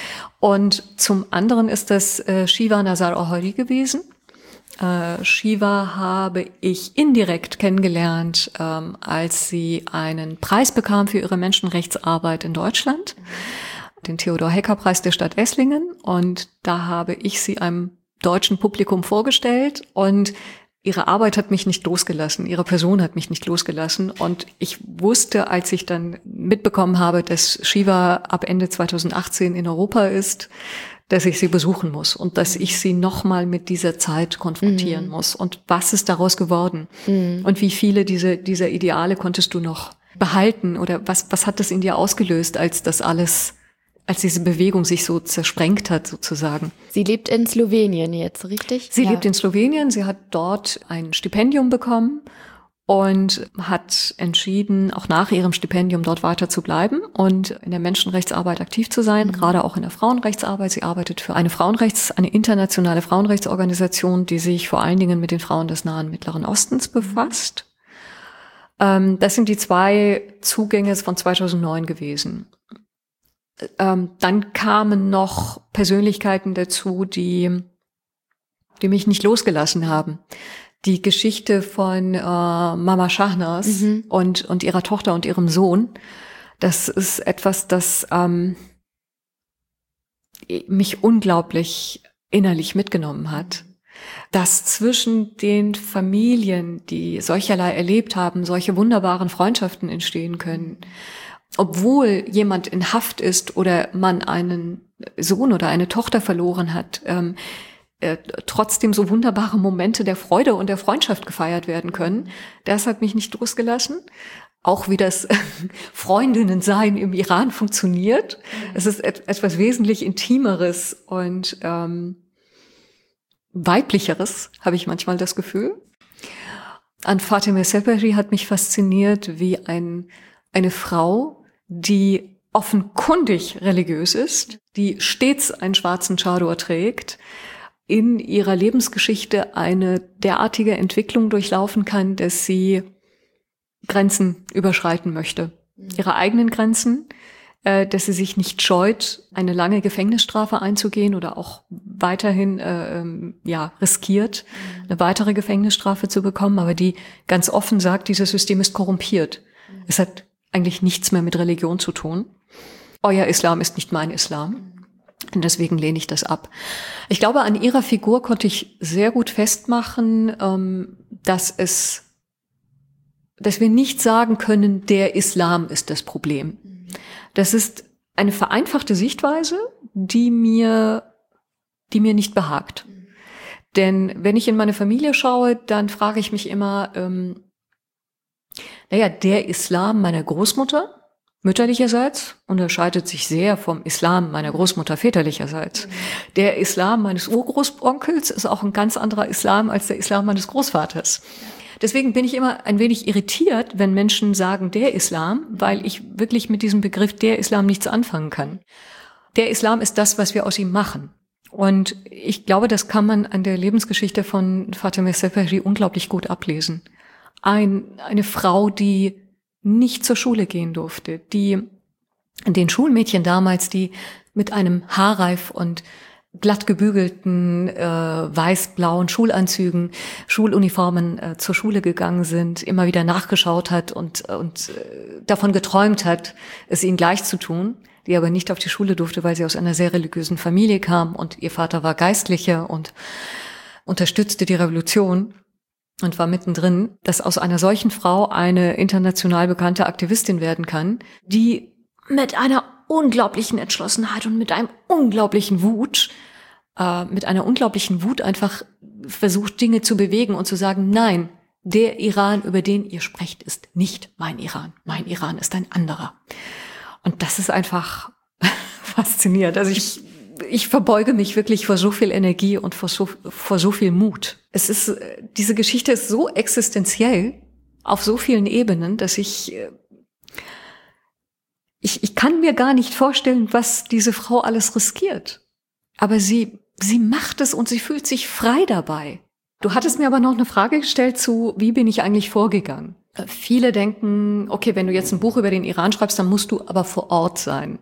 Und zum anderen ist das äh, Shiva Nazar Ohori gewesen. Äh, Shiva habe ich indirekt kennengelernt, ähm, als sie einen Preis bekam für ihre Menschenrechtsarbeit in Deutschland, den Theodor-Hecker-Preis der Stadt Esslingen. Und da habe ich sie einem deutschen Publikum vorgestellt und ihre Arbeit hat mich nicht losgelassen, ihre Person hat mich nicht losgelassen und ich wusste, als ich dann mitbekommen habe, dass Shiva ab Ende zweitausendachtzehn in Europa ist, dass ich sie besuchen muss und dass ich sie nochmal mit dieser Zeit konfrontieren mhm. muss und was ist daraus geworden mhm. und wie viele diese, dieser Ideale konntest du noch behalten oder was, was hat das in dir ausgelöst, als das alles als diese Bewegung sich so zersprengt hat, sozusagen. Sie lebt in Slowenien jetzt, richtig? Sie ja. lebt in Slowenien. Sie hat dort ein Stipendium bekommen und hat entschieden, auch nach ihrem Stipendium dort weiter zu bleiben und in der Menschenrechtsarbeit aktiv zu sein, mhm. gerade auch in der Frauenrechtsarbeit. Sie arbeitet für eine Frauenrechts-, eine internationale Frauenrechtsorganisation, die sich vor allen Dingen mit den Frauen des Nahen Mittleren Ostens befasst. Ähm, das sind die zwei Zugänge von zweitausendneun gewesen. Ähm, dann kamen noch Persönlichkeiten dazu, die, die mich nicht losgelassen haben. Die Geschichte von äh, Mama Shahnaz mhm. und, und ihrer Tochter und ihrem Sohn, das ist etwas, das ähm, mich unglaublich innerlich mitgenommen hat. Dass zwischen den Familien, die solcherlei erlebt haben, solche wunderbaren Freundschaften entstehen können. obwohl jemand in Haft ist oder man einen Sohn oder eine Tochter verloren hat, ähm, äh, trotzdem so wunderbare Momente der Freude und der Freundschaft gefeiert werden können. Das hat mich nicht losgelassen. Auch wie das Freundinnensein im Iran funktioniert. Es ist et- etwas wesentlich Intimeres und ähm, Weiblicheres, habe ich manchmal das Gefühl. An Fatemeh Seberi hat mich fasziniert, wie ein, eine Frau, die offenkundig religiös ist, die stets einen schwarzen Chador trägt, in ihrer Lebensgeschichte eine derartige Entwicklung durchlaufen kann, dass sie Grenzen überschreiten möchte. Ihre eigenen Grenzen, äh, dass sie sich nicht scheut, eine lange Gefängnisstrafe einzugehen oder auch weiterhin äh, ähm, ja riskiert, eine weitere Gefängnisstrafe zu bekommen, aber die ganz offen sagt, dieses System ist korrumpiert. Es hat eigentlich nichts mehr mit Religion zu tun. Euer Islam ist nicht mein Islam. Und deswegen lehne ich das ab. Ich glaube, an ihrer Figur konnte ich sehr gut festmachen, ähm, dass es, dass wir nicht sagen können, der Islam ist das Problem. Das ist eine vereinfachte Sichtweise, die mir, die mir nicht behagt. Denn wenn ich in meine Familie schaue, dann frage ich mich immer, ähm, naja, der Islam meiner Großmutter, mütterlicherseits, unterscheidet sich sehr vom Islam meiner Großmutter väterlicherseits. Mhm. Der Islam meines Urgroßonkels ist auch ein ganz anderer Islam als der Islam meines Großvaters. Deswegen bin ich immer ein wenig irritiert, wenn Menschen sagen, der Islam, weil ich wirklich mit diesem Begriff der Islam nichts anfangen kann. Der Islam ist das, was wir aus ihm machen. Und ich glaube, das kann man an der Lebensgeschichte von Fatemeh Seberi unglaublich gut ablesen. Ein, eine Frau, die nicht zur Schule gehen durfte, die den Schulmädchen damals, die mit einem haarreif und glatt gebügelten, äh, weiß-blauen Schulanzügen, Schuluniformen äh, zur Schule gegangen sind, immer wieder nachgeschaut hat und, und äh, davon geträumt hat, es ihnen gleich zu tun, die aber nicht auf die Schule durfte, weil sie aus einer sehr religiösen Familie kam und ihr Vater war Geistlicher und unterstützte die Revolution und war mittendrin, dass aus einer solchen Frau eine international bekannte Aktivistin werden kann, die mit einer unglaublichen Entschlossenheit und mit einem unglaublichen Wut, äh, mit einer unglaublichen Wut einfach versucht, Dinge zu bewegen und zu sagen, nein, der Iran, über den ihr sprecht, ist nicht mein Iran. Mein Iran ist ein anderer. Und das ist einfach faszinierend. Also ich Ich verbeuge mich wirklich vor so viel Energie und vor so, vor so viel Mut. Es ist, diese Geschichte ist so existenziell auf so vielen Ebenen, dass ich, ich, ich kann mir gar nicht vorstellen, was diese Frau alles riskiert. Aber sie, sie macht es und sie fühlt sich frei dabei. Du hattest mir aber noch eine Frage gestellt zu, wie bin ich eigentlich vorgegangen? Viele denken, okay, wenn du jetzt ein Buch über den Iran schreibst, dann musst du aber vor Ort sein.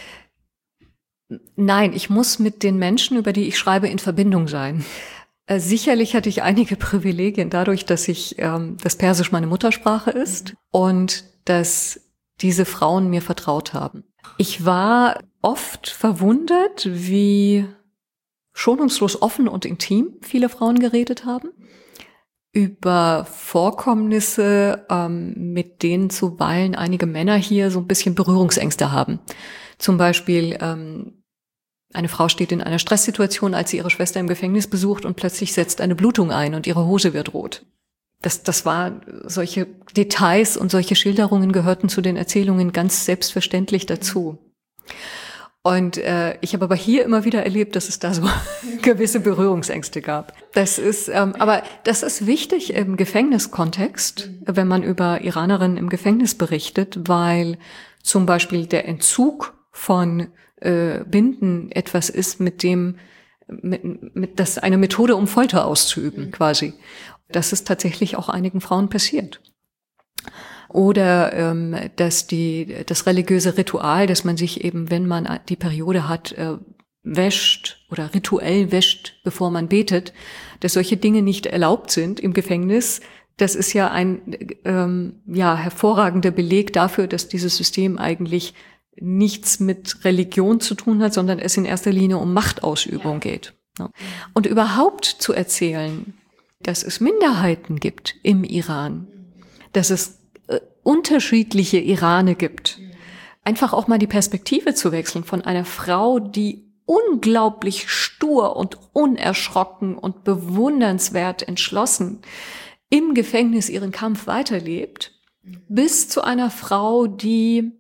Nein, ich muss mit den Menschen, über die ich schreibe, in Verbindung sein. Äh, sicherlich hatte ich einige Privilegien dadurch, dass ich, ähm, dass Persisch meine Muttersprache ist und dass diese Frauen mir vertraut haben. Ich war oft verwundert, wie schonungslos offen und intim viele Frauen geredet haben. Über Vorkommnisse, ähm, mit denen zuweilen einige Männer hier so ein bisschen Berührungsängste haben. Zum Beispiel, ähm, eine Frau steht in einer Stresssituation, als sie ihre Schwester im Gefängnis besucht und plötzlich setzt eine Blutung ein und ihre Hose wird rot. Das, das war, solche Details und solche Schilderungen gehörten zu den Erzählungen ganz selbstverständlich dazu. Und äh, ich habe aber hier immer wieder erlebt, dass es da so gewisse Berührungsängste gab. Das ist, ähm, aber das ist wichtig im Gefängniskontext, wenn man über Iranerinnen im Gefängnis berichtet, weil zum Beispiel der Entzug von äh, Binden etwas ist, mit dem, mit, mit, das eine Methode, um Folter auszuüben, mhm. quasi. Das ist tatsächlich auch einigen Frauen passiert. Oder ähm, dass die das religiöse Ritual, dass man sich eben, wenn man die Periode hat, äh, wäscht oder rituell wäscht, bevor man betet, dass solche Dinge nicht erlaubt sind im Gefängnis. Das ist ja ein ähm, ja hervorragender Beleg dafür, dass dieses System eigentlich nichts mit Religion zu tun hat, sondern es in erster Linie um Machtausübung ja. geht. Und überhaupt zu erzählen, dass es Minderheiten gibt im Iran, dass es äh, unterschiedliche Irane gibt, einfach auch mal die Perspektive zu wechseln von einer Frau, die unglaublich stur und unerschrocken und bewundernswert entschlossen im Gefängnis ihren Kampf weiterlebt, bis zu einer Frau, die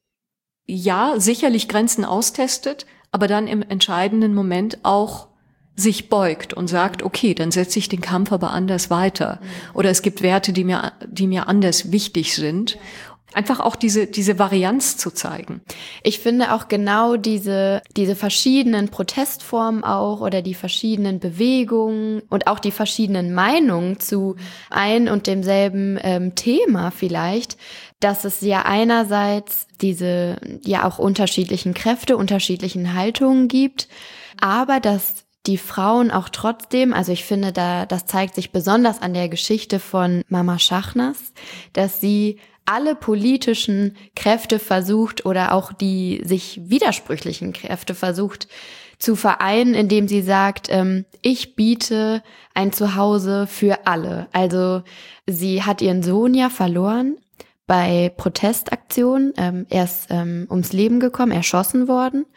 ja sicherlich Grenzen austestet, aber dann im entscheidenden Moment auch sich beugt und sagt, okay, dann setze ich den Kampf aber anders weiter. Oder es gibt Werte, die mir, die mir anders wichtig sind. Einfach auch diese, diese Varianz zu zeigen. Ich finde auch genau diese, diese verschiedenen Protestformen auch oder die verschiedenen Bewegungen und auch die verschiedenen Meinungen zu ein und demselben ähm, Thema vielleicht, dass es ja einerseits diese ja auch unterschiedlichen Kräfte, unterschiedlichen Haltungen gibt, aber dass die Frauen auch trotzdem, also ich finde, da das zeigt sich besonders an der Geschichte von Mama Schachnas, dass sie alle politischen Kräfte versucht oder auch die sich widersprüchlichen Kräfte versucht zu vereinen, indem sie sagt, ähm, ich biete ein Zuhause für alle. Also sie hat ihren Sohn ja verloren bei Protestaktionen. Ähm, er ist ähm, ums Leben gekommen, erschossen worden.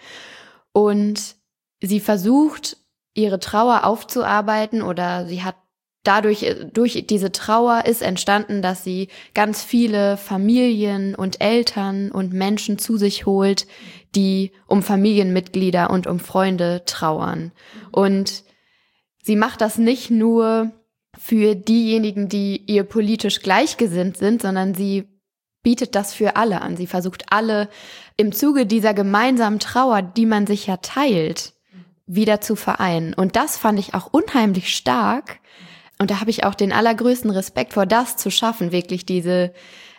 Und sie versucht, ihre Trauer aufzuarbeiten oder sie hat dadurch, durch diese Trauer ist entstanden, dass sie ganz viele Familien und Eltern und Menschen zu sich holt, die um Familienmitglieder und um Freunde trauern. Und sie macht das nicht nur für diejenigen, die ihr politisch gleichgesinnt sind, sondern sie bietet das für alle an. Sie versucht alle im Zuge dieser gemeinsamen Trauer, die man sich ja teilt, wieder zu vereinen. Und das fand ich auch unheimlich stark. Und da habe ich auch den allergrößten Respekt vor, das zu schaffen, wirklich diese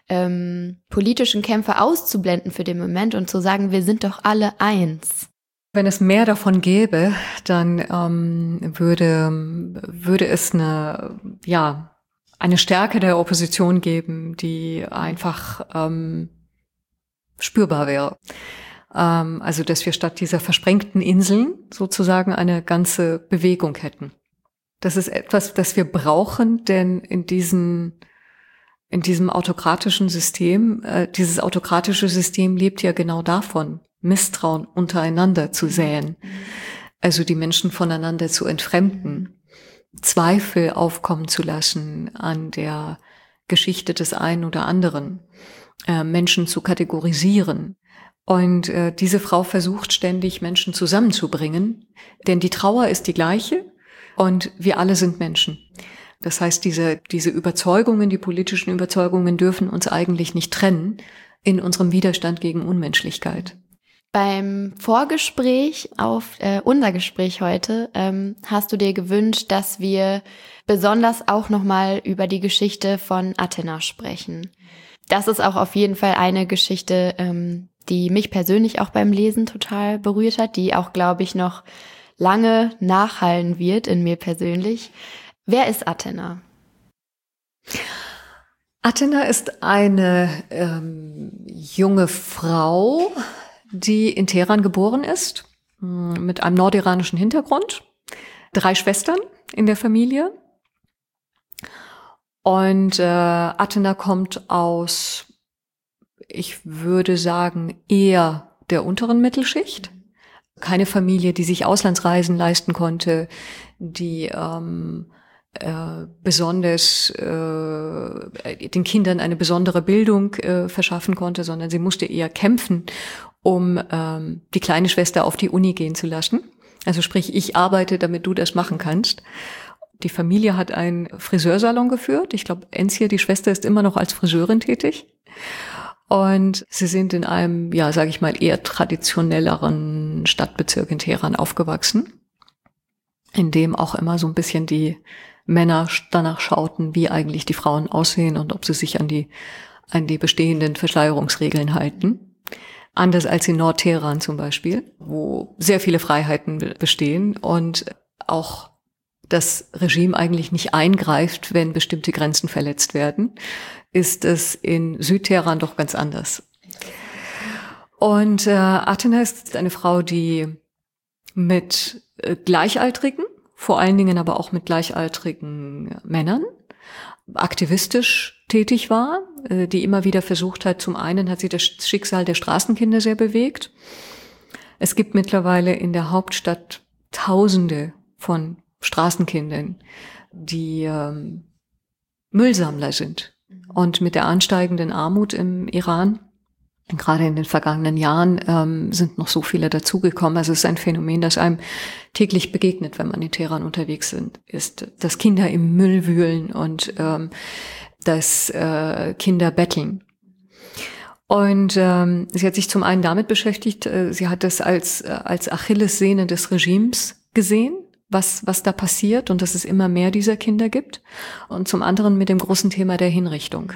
ähm, politischen Kämpfe auszublenden für den Moment und zu sagen, wir sind doch alle eins. Wenn es mehr davon gäbe, dann ähm, würde würde es eine ja eine Stärke der Opposition geben, die einfach ähm, spürbar wäre. Ähm, also dass wir statt dieser versprengten Inseln sozusagen eine ganze Bewegung hätten. Das ist etwas, das wir brauchen, denn in diesen, in diesem autokratischen System, äh, dieses autokratische System lebt ja genau davon, Misstrauen untereinander zu säen, also die Menschen voneinander zu entfremden, Zweifel aufkommen zu lassen an der Geschichte des einen oder anderen, äh, Menschen zu kategorisieren. Und äh, diese Frau versucht ständig, Menschen zusammenzubringen, denn die Trauer ist die gleiche. Und wir alle sind Menschen. Das heißt, diese, diese Überzeugungen, die politischen Überzeugungen dürfen uns eigentlich nicht trennen in unserem Widerstand gegen Unmenschlichkeit. Beim Vorgespräch auf äh, unser Gespräch heute ähm, hast du dir gewünscht, dass wir besonders auch nochmal über die Geschichte von Athena sprechen. Das ist auch auf jeden Fall eine Geschichte, ähm, die mich persönlich auch beim Lesen total berührt hat, die auch, glaube ich, noch lange nachhallen wird in mir persönlich. Wer ist Athena? Athena ist eine ähm, junge Frau, die in Teheran geboren ist, mit einem nordiranischen Hintergrund, drei Schwestern in der Familie. Und äh, Athena kommt aus, ich würde sagen, eher der unteren Mittelschicht. Keine Familie, die sich Auslandsreisen leisten konnte, die ähm, äh, besonders äh, den Kindern eine besondere Bildung äh, verschaffen konnte, sondern sie musste eher kämpfen, um ähm, die kleine Schwester auf die Uni gehen zu lassen. Also sprich, ich arbeite, damit du das machen kannst. Die Familie hat einen Friseursalon geführt. Ich glaube, Enzia, die Schwester, ist immer noch als Friseurin tätig. Und sie sind in einem, ja, sage ich mal, eher traditionelleren Stadtbezirk in Teheran aufgewachsen, in dem auch immer so ein bisschen die Männer danach schauten, wie eigentlich die Frauen aussehen und ob sie sich an die, an die bestehenden Verschleierungsregeln halten. Anders als in Nordteheran zum Beispiel, wo sehr viele Freiheiten bestehen und auch das Regime eigentlich nicht eingreift, wenn bestimmte Grenzen verletzt werden, ist es in Südteheran doch ganz anders. Und äh, Athena ist eine Frau, die mit äh, Gleichaltrigen, vor allen Dingen aber auch mit gleichaltrigen Männern, aktivistisch tätig war. die immer wieder versucht hat, zum einen hat sie das Schicksal der Straßenkinder sehr bewegt. Es gibt mittlerweile in der Hauptstadt Tausende von Straßenkindern, die ähm, Müllsammler sind. Und mit der ansteigenden Armut im Iran, gerade in den vergangenen Jahren, ähm, sind noch so viele dazugekommen. Also es ist ein Phänomen, das einem täglich begegnet, wenn man in Teheran unterwegs sind, ist, dass Kinder im Müll wühlen und ähm, dass äh, Kinder betteln. Und ähm, sie hat sich zum einen damit beschäftigt, äh, sie hat das als, äh, als Achillessehne des Regimes gesehen, was, was da passiert und dass es immer mehr dieser Kinder gibt. Und zum anderen mit dem großen Thema der Hinrichtung.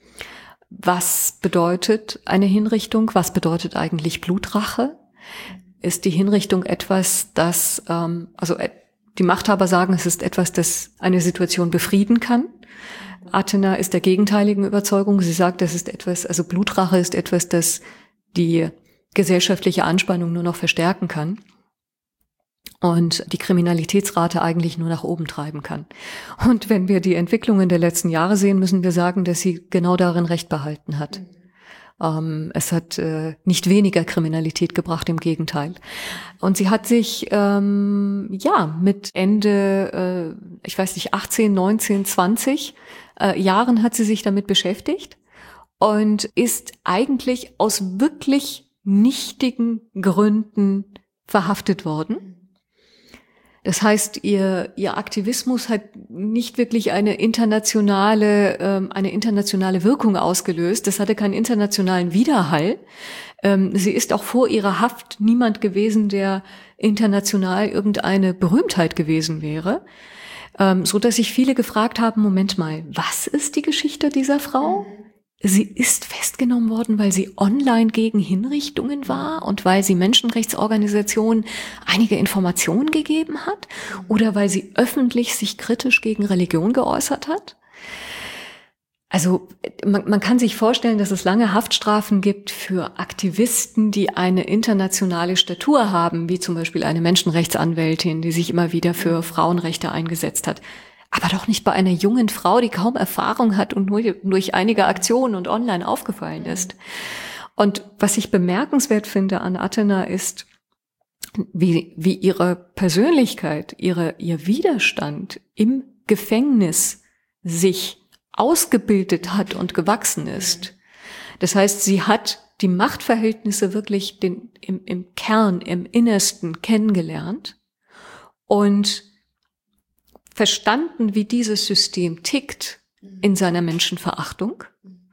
Was bedeutet eine Hinrichtung? Was bedeutet eigentlich Blutrache? Ist die Hinrichtung etwas, das, ähm, also äh, die Machthaber sagen, es ist etwas, das eine Situation befrieden kann. Athena ist der gegenteiligen Überzeugung. Sie sagt, das ist etwas, also Blutrache ist etwas, das die gesellschaftliche Anspannung nur noch verstärken kann und die Kriminalitätsrate eigentlich nur nach oben treiben kann. Und wenn wir die Entwicklungen der letzten Jahre sehen, müssen wir sagen, dass sie genau darin Recht behalten hat. Ähm, es hat äh, nicht weniger Kriminalität gebracht, im Gegenteil. Und sie hat sich ähm, ja mit Ende, äh, ich weiß nicht, achtzehn, neunzehn, zwanzig äh, Jahren hat sie sich damit beschäftigt und ist eigentlich aus wirklich nichtigen Gründen verhaftet worden. Das heißt, ihr, ihr Aktivismus hat nicht wirklich eine internationale, ähm, eine internationale Wirkung ausgelöst. Das hatte keinen internationalen Widerhall. Ähm, sie ist auch vor ihrer Haft niemand gewesen, der international irgendeine Berühmtheit gewesen wäre. Ähm, so dass sich viele gefragt haben, Moment mal, was ist die Geschichte dieser Frau? Sie ist festgenommen worden, weil sie online gegen Hinrichtungen war und weil sie Menschenrechtsorganisationen einige Informationen gegeben hat oder weil sie öffentlich sich kritisch gegen Religion geäußert hat. Also man, man kann sich vorstellen, dass es lange Haftstrafen gibt für Aktivisten, die eine internationale Statur haben, wie zum Beispiel eine Menschenrechtsanwältin, die sich immer wieder für Frauenrechte eingesetzt hat. Aber doch nicht bei einer jungen Frau, die kaum Erfahrung hat und nur durch einige Aktionen und online aufgefallen ist. Und was ich bemerkenswert finde an Athena ist, wie, wie ihre Persönlichkeit, ihre, ihr Widerstand im Gefängnis sich ausgebildet hat und gewachsen ist. Das heißt, sie hat die Machtverhältnisse wirklich den, im, im Kern, im Innersten kennengelernt und verstanden, wie dieses System tickt in seiner Menschenverachtung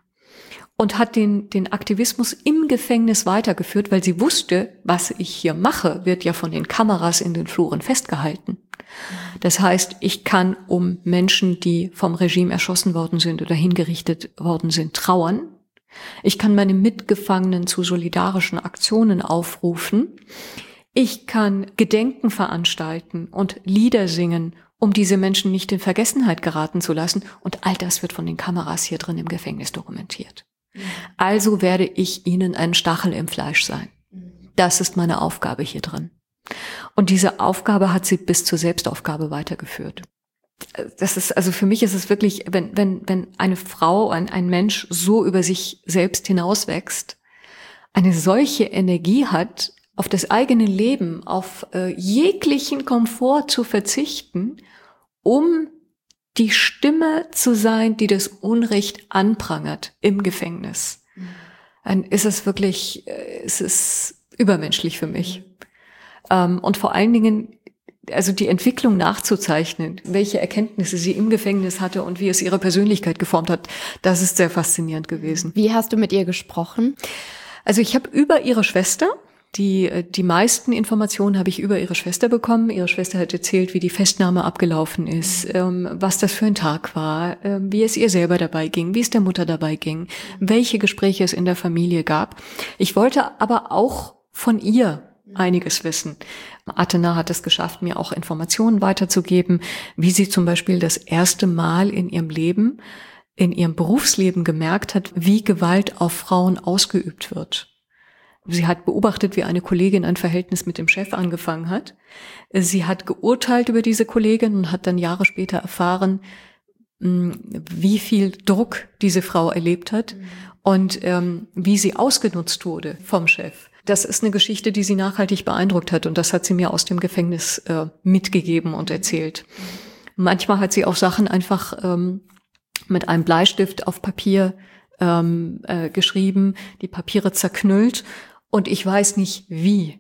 und hat den, den Aktivismus im Gefängnis weitergeführt, weil sie wusste, was ich hier mache, wird ja von den Kameras in den Fluren festgehalten. Das heißt, ich kann um Menschen, die vom Regime erschossen worden sind oder hingerichtet worden sind, trauern. Ich kann meine Mitgefangenen zu solidarischen Aktionen aufrufen. Ich kann Gedenken veranstalten und Lieder singen, um diese Menschen nicht in Vergessenheit geraten zu lassen. Und all das wird von den Kameras hier drin im Gefängnis dokumentiert. Also werde ich ihnen ein Stachel im Fleisch sein. Das ist meine Aufgabe hier drin. Und diese Aufgabe hat sie bis zur Selbstaufgabe weitergeführt. Das ist, also für mich ist es wirklich, wenn, wenn, wenn eine Frau, ein, ein Mensch so über sich selbst hinauswächst, eine solche Energie hat, auf das eigene Leben, auf äh, jeglichen Komfort zu verzichten, um die Stimme zu sein, die das Unrecht anprangert im Gefängnis. Dann ist es wirklich, äh, es ist übermenschlich für mich. Ähm, und vor allen Dingen, also die Entwicklung nachzuzeichnen, welche Erkenntnisse sie im Gefängnis hatte und wie es ihre Persönlichkeit geformt hat, das ist sehr faszinierend gewesen. Wie hast du mit ihr gesprochen? Also ich habe über ihre Schwester, Die, die meisten Informationen habe ich über ihre Schwester bekommen. Ihre Schwester hat erzählt, wie die Festnahme abgelaufen ist, ähm, was das für ein Tag war, ähm, wie es ihr selber dabei ging, wie es der Mutter dabei ging, welche Gespräche es in der Familie gab. Ich wollte aber auch von ihr einiges wissen. Athena hat es geschafft, mir auch Informationen weiterzugeben, wie sie zum Beispiel das erste Mal in ihrem Leben, in ihrem Berufsleben gemerkt hat, wie Gewalt auf Frauen ausgeübt wird. Sie hat beobachtet, wie eine Kollegin ein Verhältnis mit dem Chef angefangen hat. Sie hat geurteilt über diese Kollegin und hat dann Jahre später erfahren, wie viel Druck diese Frau erlebt hat mhm. und ähm, wie sie ausgenutzt wurde vom Chef. Das ist eine Geschichte, die sie nachhaltig beeindruckt hat und das hat sie mir aus dem Gefängnis äh, mitgegeben und erzählt. Mhm. Manchmal hat sie auch Sachen einfach ähm, mit einem Bleistift auf Papier ähm, äh, geschrieben, die Papiere zerknüllt und ich weiß nicht wie.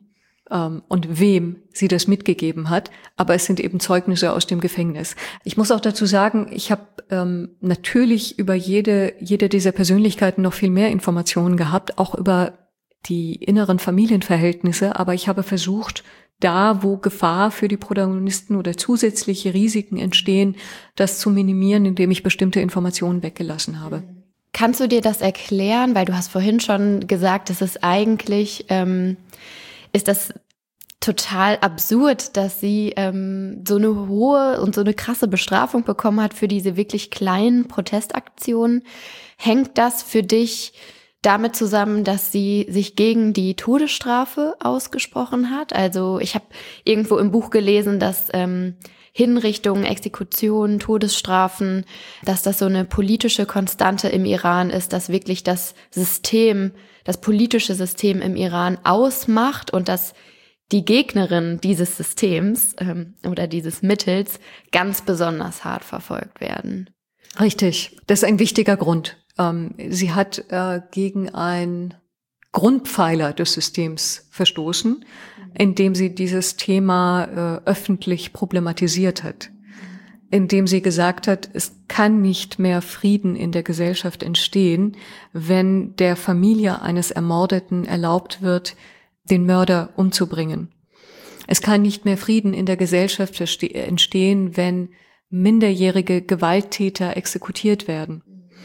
Und wem sie das mitgegeben hat, aber es sind eben Zeugnisse aus dem Gefängnis. Ich muss auch dazu sagen, ich habe ähm, natürlich über jede jede dieser Persönlichkeiten noch viel mehr Informationen gehabt, auch über die inneren Familienverhältnisse, aber ich habe versucht, da, wo Gefahr für die Protagonisten oder zusätzliche Risiken entstehen, das zu minimieren, indem ich bestimmte Informationen weggelassen habe. Kannst du dir das erklären? Weil du hast vorhin schon gesagt, dass es eigentlich... Ähm ist das total absurd, dass sie ähm, so eine hohe und so eine krasse Bestrafung bekommen hat für diese wirklich kleinen Protestaktionen. Hängt das für dich damit zusammen, dass sie sich gegen die Todesstrafe ausgesprochen hat? Also ich habe irgendwo im Buch gelesen, dass ähm, Hinrichtungen, Exekutionen, Todesstrafen, dass das so eine politische Konstante im Iran ist, dass wirklich das System, das politische System im Iran ausmacht und dass die Gegnerin dieses Systems ähm, oder dieses Mittels ganz besonders hart verfolgt werden. Richtig, das ist ein wichtiger Grund. Ähm, sie hat äh, gegen einen Grundpfeiler des Systems verstoßen, indem sie dieses Thema äh, öffentlich problematisiert hat. Indem sie gesagt hat, es kann nicht mehr Frieden in der Gesellschaft entstehen, wenn der Familie eines Ermordeten erlaubt wird, den Mörder umzubringen. Es kann nicht mehr Frieden in der Gesellschaft entstehen, wenn minderjährige Gewalttäter exekutiert werden.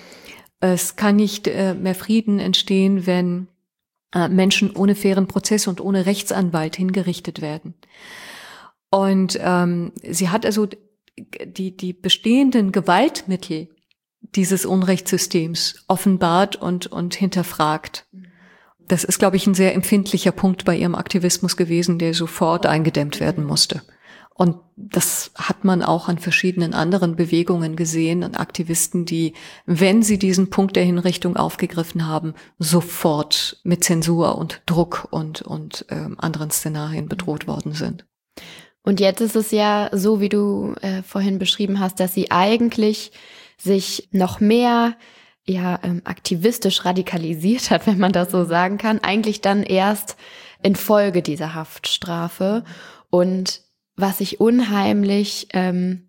Es kann nicht mehr Frieden entstehen, wenn Menschen ohne fairen Prozess und ohne Rechtsanwalt hingerichtet werden. Und ähm, sie hat also die die bestehenden Gewaltmittel dieses Unrechtssystems offenbart und und hinterfragt. Das ist, glaube ich, ein sehr empfindlicher Punkt bei ihrem Aktivismus gewesen, der sofort eingedämmt werden musste. Und das hat man auch an verschiedenen anderen Bewegungen gesehen, an Aktivisten, die, wenn sie diesen Punkt der Hinrichtung aufgegriffen haben, sofort mit Zensur und Druck und und ähm, anderen Szenarien bedroht worden sind. Und jetzt ist es ja so, wie du äh, vorhin beschrieben hast, dass sie eigentlich sich noch mehr ja ähm, aktivistisch radikalisiert hat, wenn man das so sagen kann, eigentlich dann erst infolge dieser Haftstrafe. Und was ich unheimlich ähm,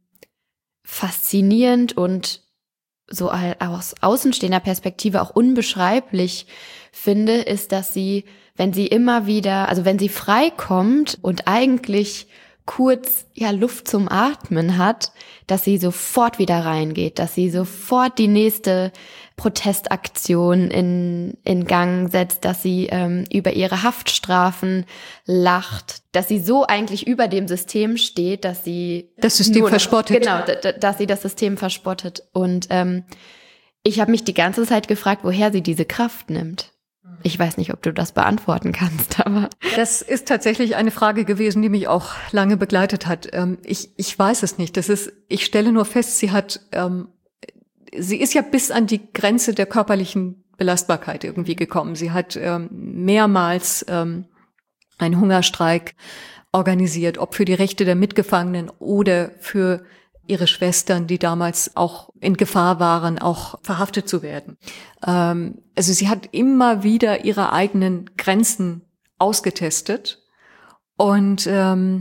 faszinierend und so aus außenstehender Perspektive auch unbeschreiblich finde, ist, dass sie, wenn sie immer wieder, also wenn sie freikommt und eigentlich kurz ja Luft zum Atmen hat, dass sie sofort wieder reingeht, dass sie sofort die nächste Protestaktion in in Gang setzt, dass sie ähm, über ihre Haftstrafen lacht, dass sie so eigentlich über dem System steht, dass sie das System noch, verspottet. Genau, d- dass sie das System verspottet. Und ähm, ich habe mich die ganze Zeit gefragt, woher sie diese Kraft nimmt. Ich weiß nicht, ob du das beantworten kannst, aber... Das ist tatsächlich eine Frage gewesen, die mich auch lange begleitet hat. Ich, ich weiß es nicht. Das ist, ich stelle nur fest, sie hat, ähm, sie ist ja bis an die Grenze der körperlichen Belastbarkeit irgendwie gekommen. Sie hat ähm, mehrmals ähm, einen Hungerstreik organisiert, ob für die Rechte der Mitgefangenen oder für ihre Schwestern, die damals auch in Gefahr waren, auch verhaftet zu werden. Ähm, also sie hat immer wieder ihre eigenen Grenzen ausgetestet und ähm,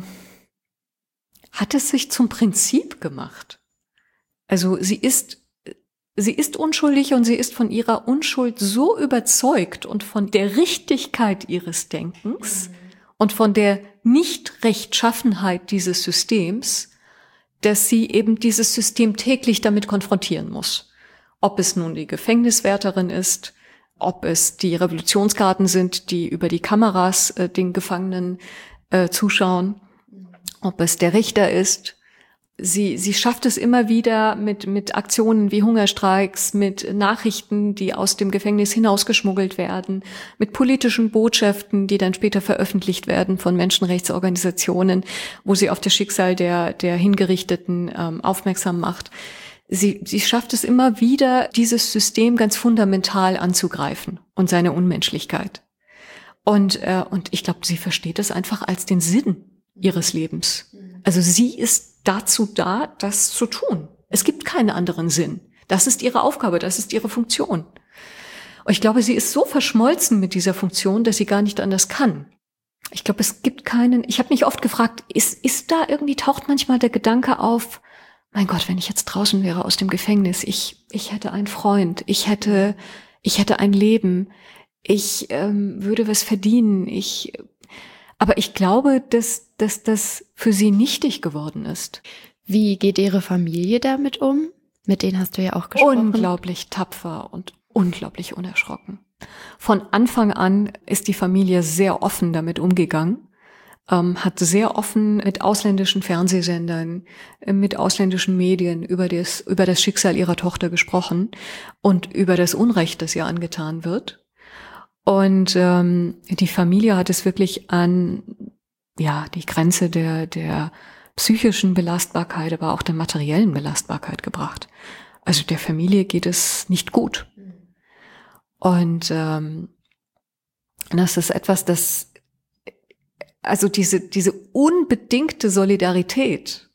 hat es sich zum Prinzip gemacht. Also sie ist, sie ist unschuldig und sie ist von ihrer Unschuld so überzeugt und von der Richtigkeit ihres Denkens mhm. und von der Nichtrechtschaffenheit dieses Systems, dass sie eben dieses System täglich damit konfrontieren muss. Ob es nun die Gefängniswärterin ist, ob es die Revolutionsgarden sind, die über die Kameras äh, den Gefangenen äh, zuschauen, ob es der Richter ist. Sie, sie schafft es immer wieder mit, mit Aktionen wie Hungerstreiks, mit Nachrichten, die aus dem Gefängnis hinausgeschmuggelt werden, mit politischen Botschaften, die dann später veröffentlicht werden von Menschenrechtsorganisationen, wo sie auf das Schicksal der, der Hingerichteten ähm, aufmerksam macht. sie, sie schafft es immer wieder, dieses System ganz fundamental anzugreifen und seine Unmenschlichkeit. Und, äh, und ich glaube, sie versteht es einfach als den Sinn ihres Lebens. Also sie ist dazu da, das zu tun. Es gibt keinen anderen Sinn. Das ist ihre Aufgabe, das ist ihre Funktion. Und ich glaube, sie ist so verschmolzen mit dieser Funktion, dass sie gar nicht anders kann. Ich glaube, es gibt keinen, ich habe mich oft gefragt, ist, ist da irgendwie, taucht manchmal der Gedanke auf, mein Gott, wenn ich jetzt draußen wäre aus dem Gefängnis, ich, ich hätte einen Freund, ich hätte, ich hätte ein Leben, ich ähm, würde was verdienen, ich, aber ich glaube, dass, dass das für sie nichtig geworden ist. Wie geht Ihre Familie damit um? Mit denen hast du ja auch gesprochen. Unglaublich tapfer und unglaublich unerschrocken. Von Anfang an ist die Familie sehr offen damit umgegangen, ähm, hat sehr offen mit ausländischen Fernsehsendern, äh, mit ausländischen Medien über das, über das Schicksal ihrer Tochter gesprochen und über das Unrecht, das ihr angetan wird. Und ähm, die Familie hat es wirklich an ja die Grenze der der psychischen Belastbarkeit, aber auch der materiellen Belastbarkeit gebracht. Also der Familie geht es nicht gut. Und ähm, das ist etwas, das, also diese diese unbedingte Solidarität,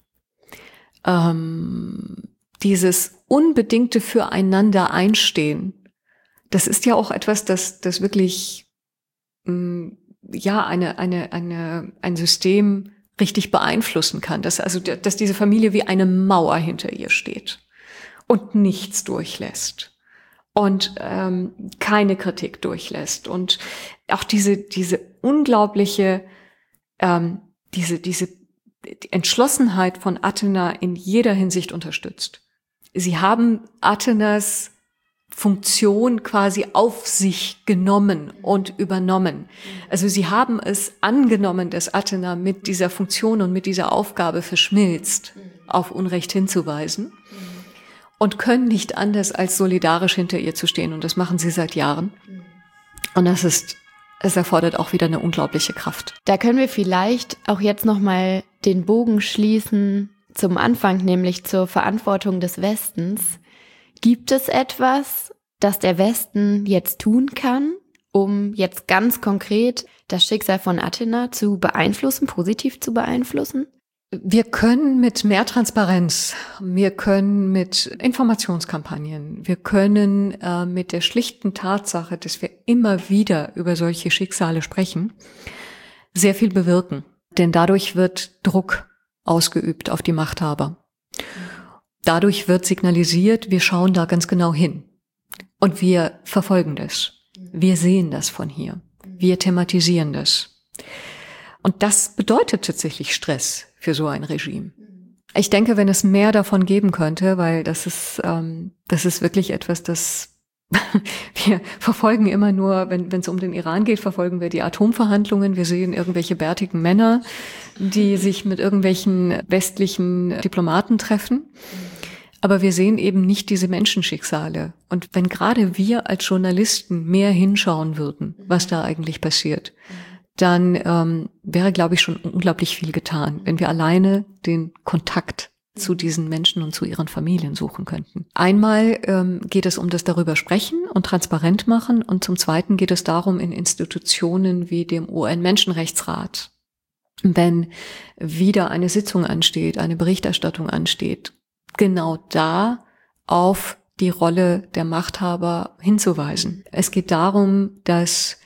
ähm, dieses unbedingte Füreinander einstehen, das ist ja auch etwas, das das wirklich mh, ja eine eine eine ein System richtig beeinflussen kann, dass also dass diese Familie wie eine Mauer hinter ihr steht und nichts durchlässt. Und ähm, keine Kritik durchlässt und auch diese diese unglaubliche ähm, diese diese Entschlossenheit von Athena in jeder Hinsicht unterstützt. Sie haben Athenas Funktion quasi auf sich genommen und übernommen. Also sie haben es angenommen, dass Athena mit dieser Funktion und mit dieser Aufgabe verschmilzt, auf Unrecht hinzuweisen. Und können nicht anders, als solidarisch hinter ihr zu stehen. Und das machen sie seit Jahren. Und das ist, es erfordert auch wieder eine unglaubliche Kraft. Da können wir vielleicht auch jetzt nochmal den Bogen schließen zum Anfang, nämlich zur Verantwortung des Westens. Gibt es etwas, das der Westen jetzt tun kann, um jetzt ganz konkret das Schicksal von Athena zu beeinflussen, positiv zu beeinflussen? Wir können mit mehr Transparenz, wir können mit Informationskampagnen, wir können äh, mit der schlichten Tatsache, dass wir immer wieder über solche Schicksale sprechen, sehr viel bewirken. Denn dadurch wird Druck ausgeübt auf die Machthaber. Dadurch wird signalisiert, wir schauen da ganz genau hin. Und wir verfolgen das. Wir sehen das von hier. Wir thematisieren das. Und das bedeutet tatsächlich Stress für so ein Regime. Ich denke, wenn es mehr davon geben könnte, weil das ist, ähm, das ist wirklich etwas, das wir verfolgen immer nur, wenn wenn es um den Iran geht, verfolgen wir die Atomverhandlungen. Wir sehen irgendwelche bärtigen Männer, die sich mit irgendwelchen westlichen Diplomaten treffen. Aber wir sehen eben nicht diese Menschenschicksale. Und wenn gerade wir als Journalisten mehr hinschauen würden, was da eigentlich passiert, dann ähm, wäre, glaube ich, schon unglaublich viel getan, wenn wir alleine den Kontakt zu diesen Menschen und zu ihren Familien suchen könnten. Einmal ähm, geht es um das darüber sprechen und transparent machen und zum Zweiten geht es darum, in Institutionen wie dem U N-Menschenrechtsrat, wenn wieder eine Sitzung ansteht, eine Berichterstattung ansteht, genau da auf die Rolle der Machthaber hinzuweisen. Es geht darum, dass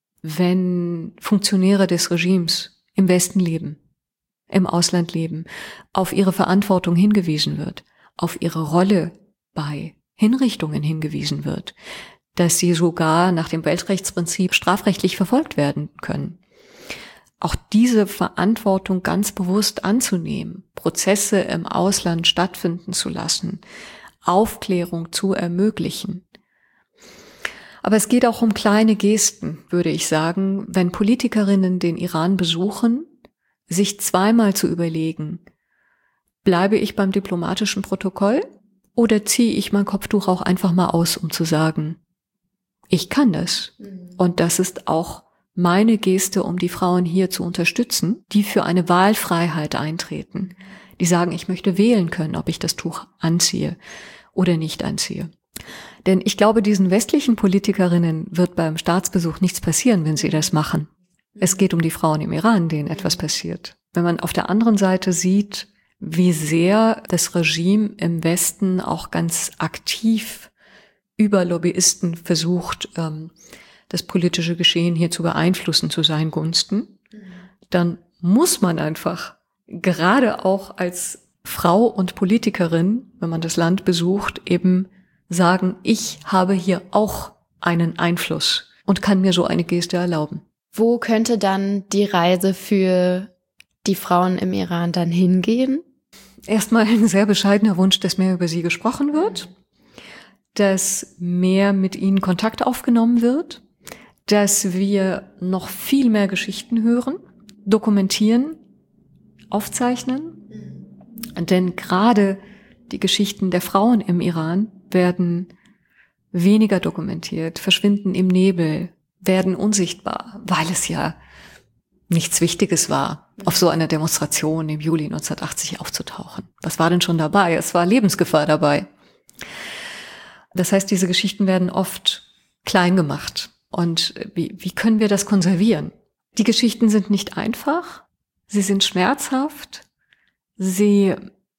wenn Funktionäre des Regimes im Westen leben, im Ausland leben, auf ihre Verantwortung hingewiesen wird, auf ihre Rolle bei Hinrichtungen hingewiesen wird, dass sie sogar nach dem Weltrechtsprinzip strafrechtlich verfolgt werden können. Auch diese Verantwortung ganz bewusst anzunehmen, Prozesse im Ausland stattfinden zu lassen, Aufklärung zu ermöglichen. Aber es geht auch um kleine Gesten, würde ich sagen, wenn Politikerinnen den Iran besuchen, sich zweimal zu überlegen, bleibe ich beim diplomatischen Protokoll oder ziehe ich mein Kopftuch auch einfach mal aus, um zu sagen, ich kann das. Und das ist auch meine Geste, um die Frauen hier zu unterstützen, die für eine Wahlfreiheit eintreten, die sagen, ich möchte wählen können, ob ich das Tuch anziehe oder nicht anziehe. Denn ich glaube, diesen westlichen Politikerinnen wird beim Staatsbesuch nichts passieren, wenn sie das machen. Es geht um die Frauen im Iran, denen etwas passiert. Wenn man auf der anderen Seite sieht, wie sehr das Regime im Westen auch ganz aktiv über Lobbyisten versucht, das politische Geschehen hier zu beeinflussen zu seinen Gunsten, dann muss man einfach, gerade auch als Frau und Politikerin, wenn man das Land besucht, eben sagen, ich habe hier auch einen Einfluss und kann mir so eine Geste erlauben. Wo könnte dann die Reise für die Frauen im Iran dann hingehen? Erstmal ein sehr bescheidener Wunsch, dass mehr über sie gesprochen wird, dass mehr mit ihnen Kontakt aufgenommen wird, dass wir noch viel mehr Geschichten hören, dokumentieren, aufzeichnen. Denn gerade die Geschichten der Frauen im Iran werden weniger dokumentiert, verschwinden im Nebel, werden unsichtbar, weil es ja nichts Wichtiges war, auf so einer Demonstration im Juli neunzehnhundertachtzig aufzutauchen. Was war denn schon dabei? Es war Lebensgefahr dabei. Das heißt, diese Geschichten werden oft klein gemacht. Und wie, wie können wir das konservieren? Die Geschichten sind nicht einfach, sie sind schmerzhaft, sie,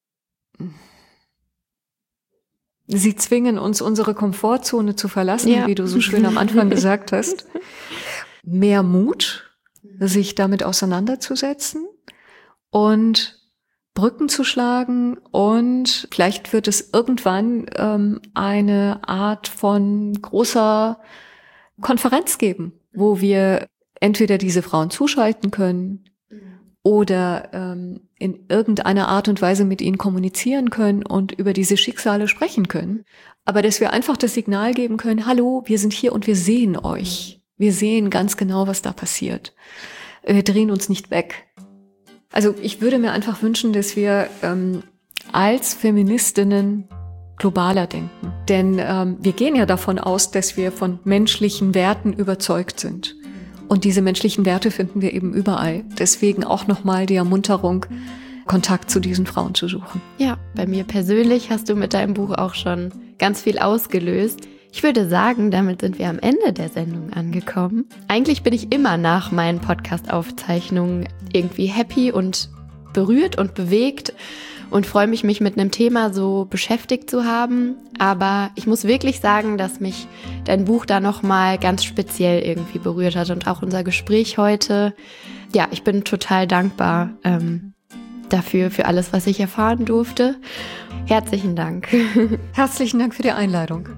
sie zwingen uns, unsere Komfortzone zu verlassen, ja. Wie du so schön am Anfang gesagt hast. Mehr Mut, sich damit auseinanderzusetzen und Brücken zu schlagen, und vielleicht wird es irgendwann ähm, eine Art von großer Konferenz geben, wo wir entweder diese Frauen zuschalten können oder ähm, in irgendeiner Art und Weise mit ihnen kommunizieren können und über diese Schicksale sprechen können. Aber dass wir einfach das Signal geben können, hallo, wir sind hier und wir sehen euch. Wir sehen ganz genau, was da passiert. Wir drehen uns nicht weg. Also ich würde mir einfach wünschen, dass wir ähm, als Feministinnen globaler denken. Denn ähm, wir gehen ja davon aus, dass wir von menschlichen Werten überzeugt sind. Und diese menschlichen Werte finden wir eben überall. Deswegen auch nochmal die Ermunterung, Kontakt zu diesen Frauen zu suchen. Ja, bei mir persönlich hast du mit deinem Buch auch schon ganz viel ausgelöst. Ich würde sagen, damit sind wir am Ende der Sendung angekommen. Eigentlich bin ich immer nach meinen Podcast-Aufzeichnungen irgendwie happy und berührt und bewegt und freue mich, mich mit einem Thema so beschäftigt zu haben. Aber ich muss wirklich sagen, dass mich dein Buch da nochmal ganz speziell irgendwie berührt hat und auch unser Gespräch heute. Ja, ich bin total dankbar ähm, dafür, für alles, was ich erfahren durfte. Herzlichen Dank. Herzlichen Dank für die Einladung.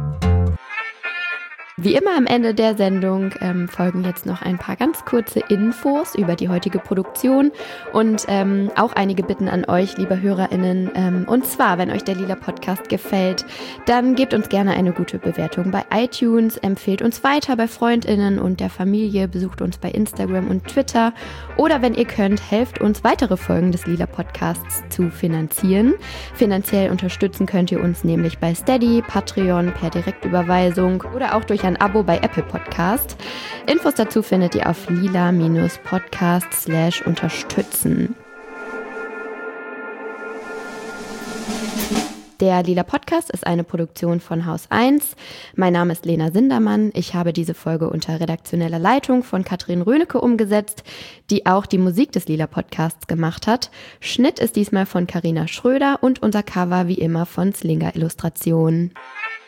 Wie immer am Ende der Sendung ähm, folgen jetzt noch ein paar ganz kurze Infos über die heutige Produktion und ähm, auch einige Bitten an euch, liebe HörerInnen. Ähm, und zwar, wenn euch der Lila Podcast gefällt, dann gebt uns gerne eine gute Bewertung bei iTunes, empfehlt uns weiter bei FreundInnen und der Familie, besucht uns bei Instagram und Twitter oder wenn ihr könnt, helft uns, weitere Folgen des Lila Podcasts zu finanzieren. Finanziell unterstützen könnt ihr uns nämlich bei Steady, Patreon, per Direktüberweisung oder auch durch ein Abo bei Apple Podcast. Infos dazu findet ihr auf lila-podcast slash unterstützen. Der Lila Podcast ist eine Produktion von Haus eins. Mein Name ist Lena Sindermann. Ich habe diese Folge unter redaktioneller Leitung von Katrin Rönecke umgesetzt, die auch die Musik des Lila Podcasts gemacht hat. Schnitt ist diesmal von Carina Schröder und unser Cover wie immer von Slinger Illustrationen.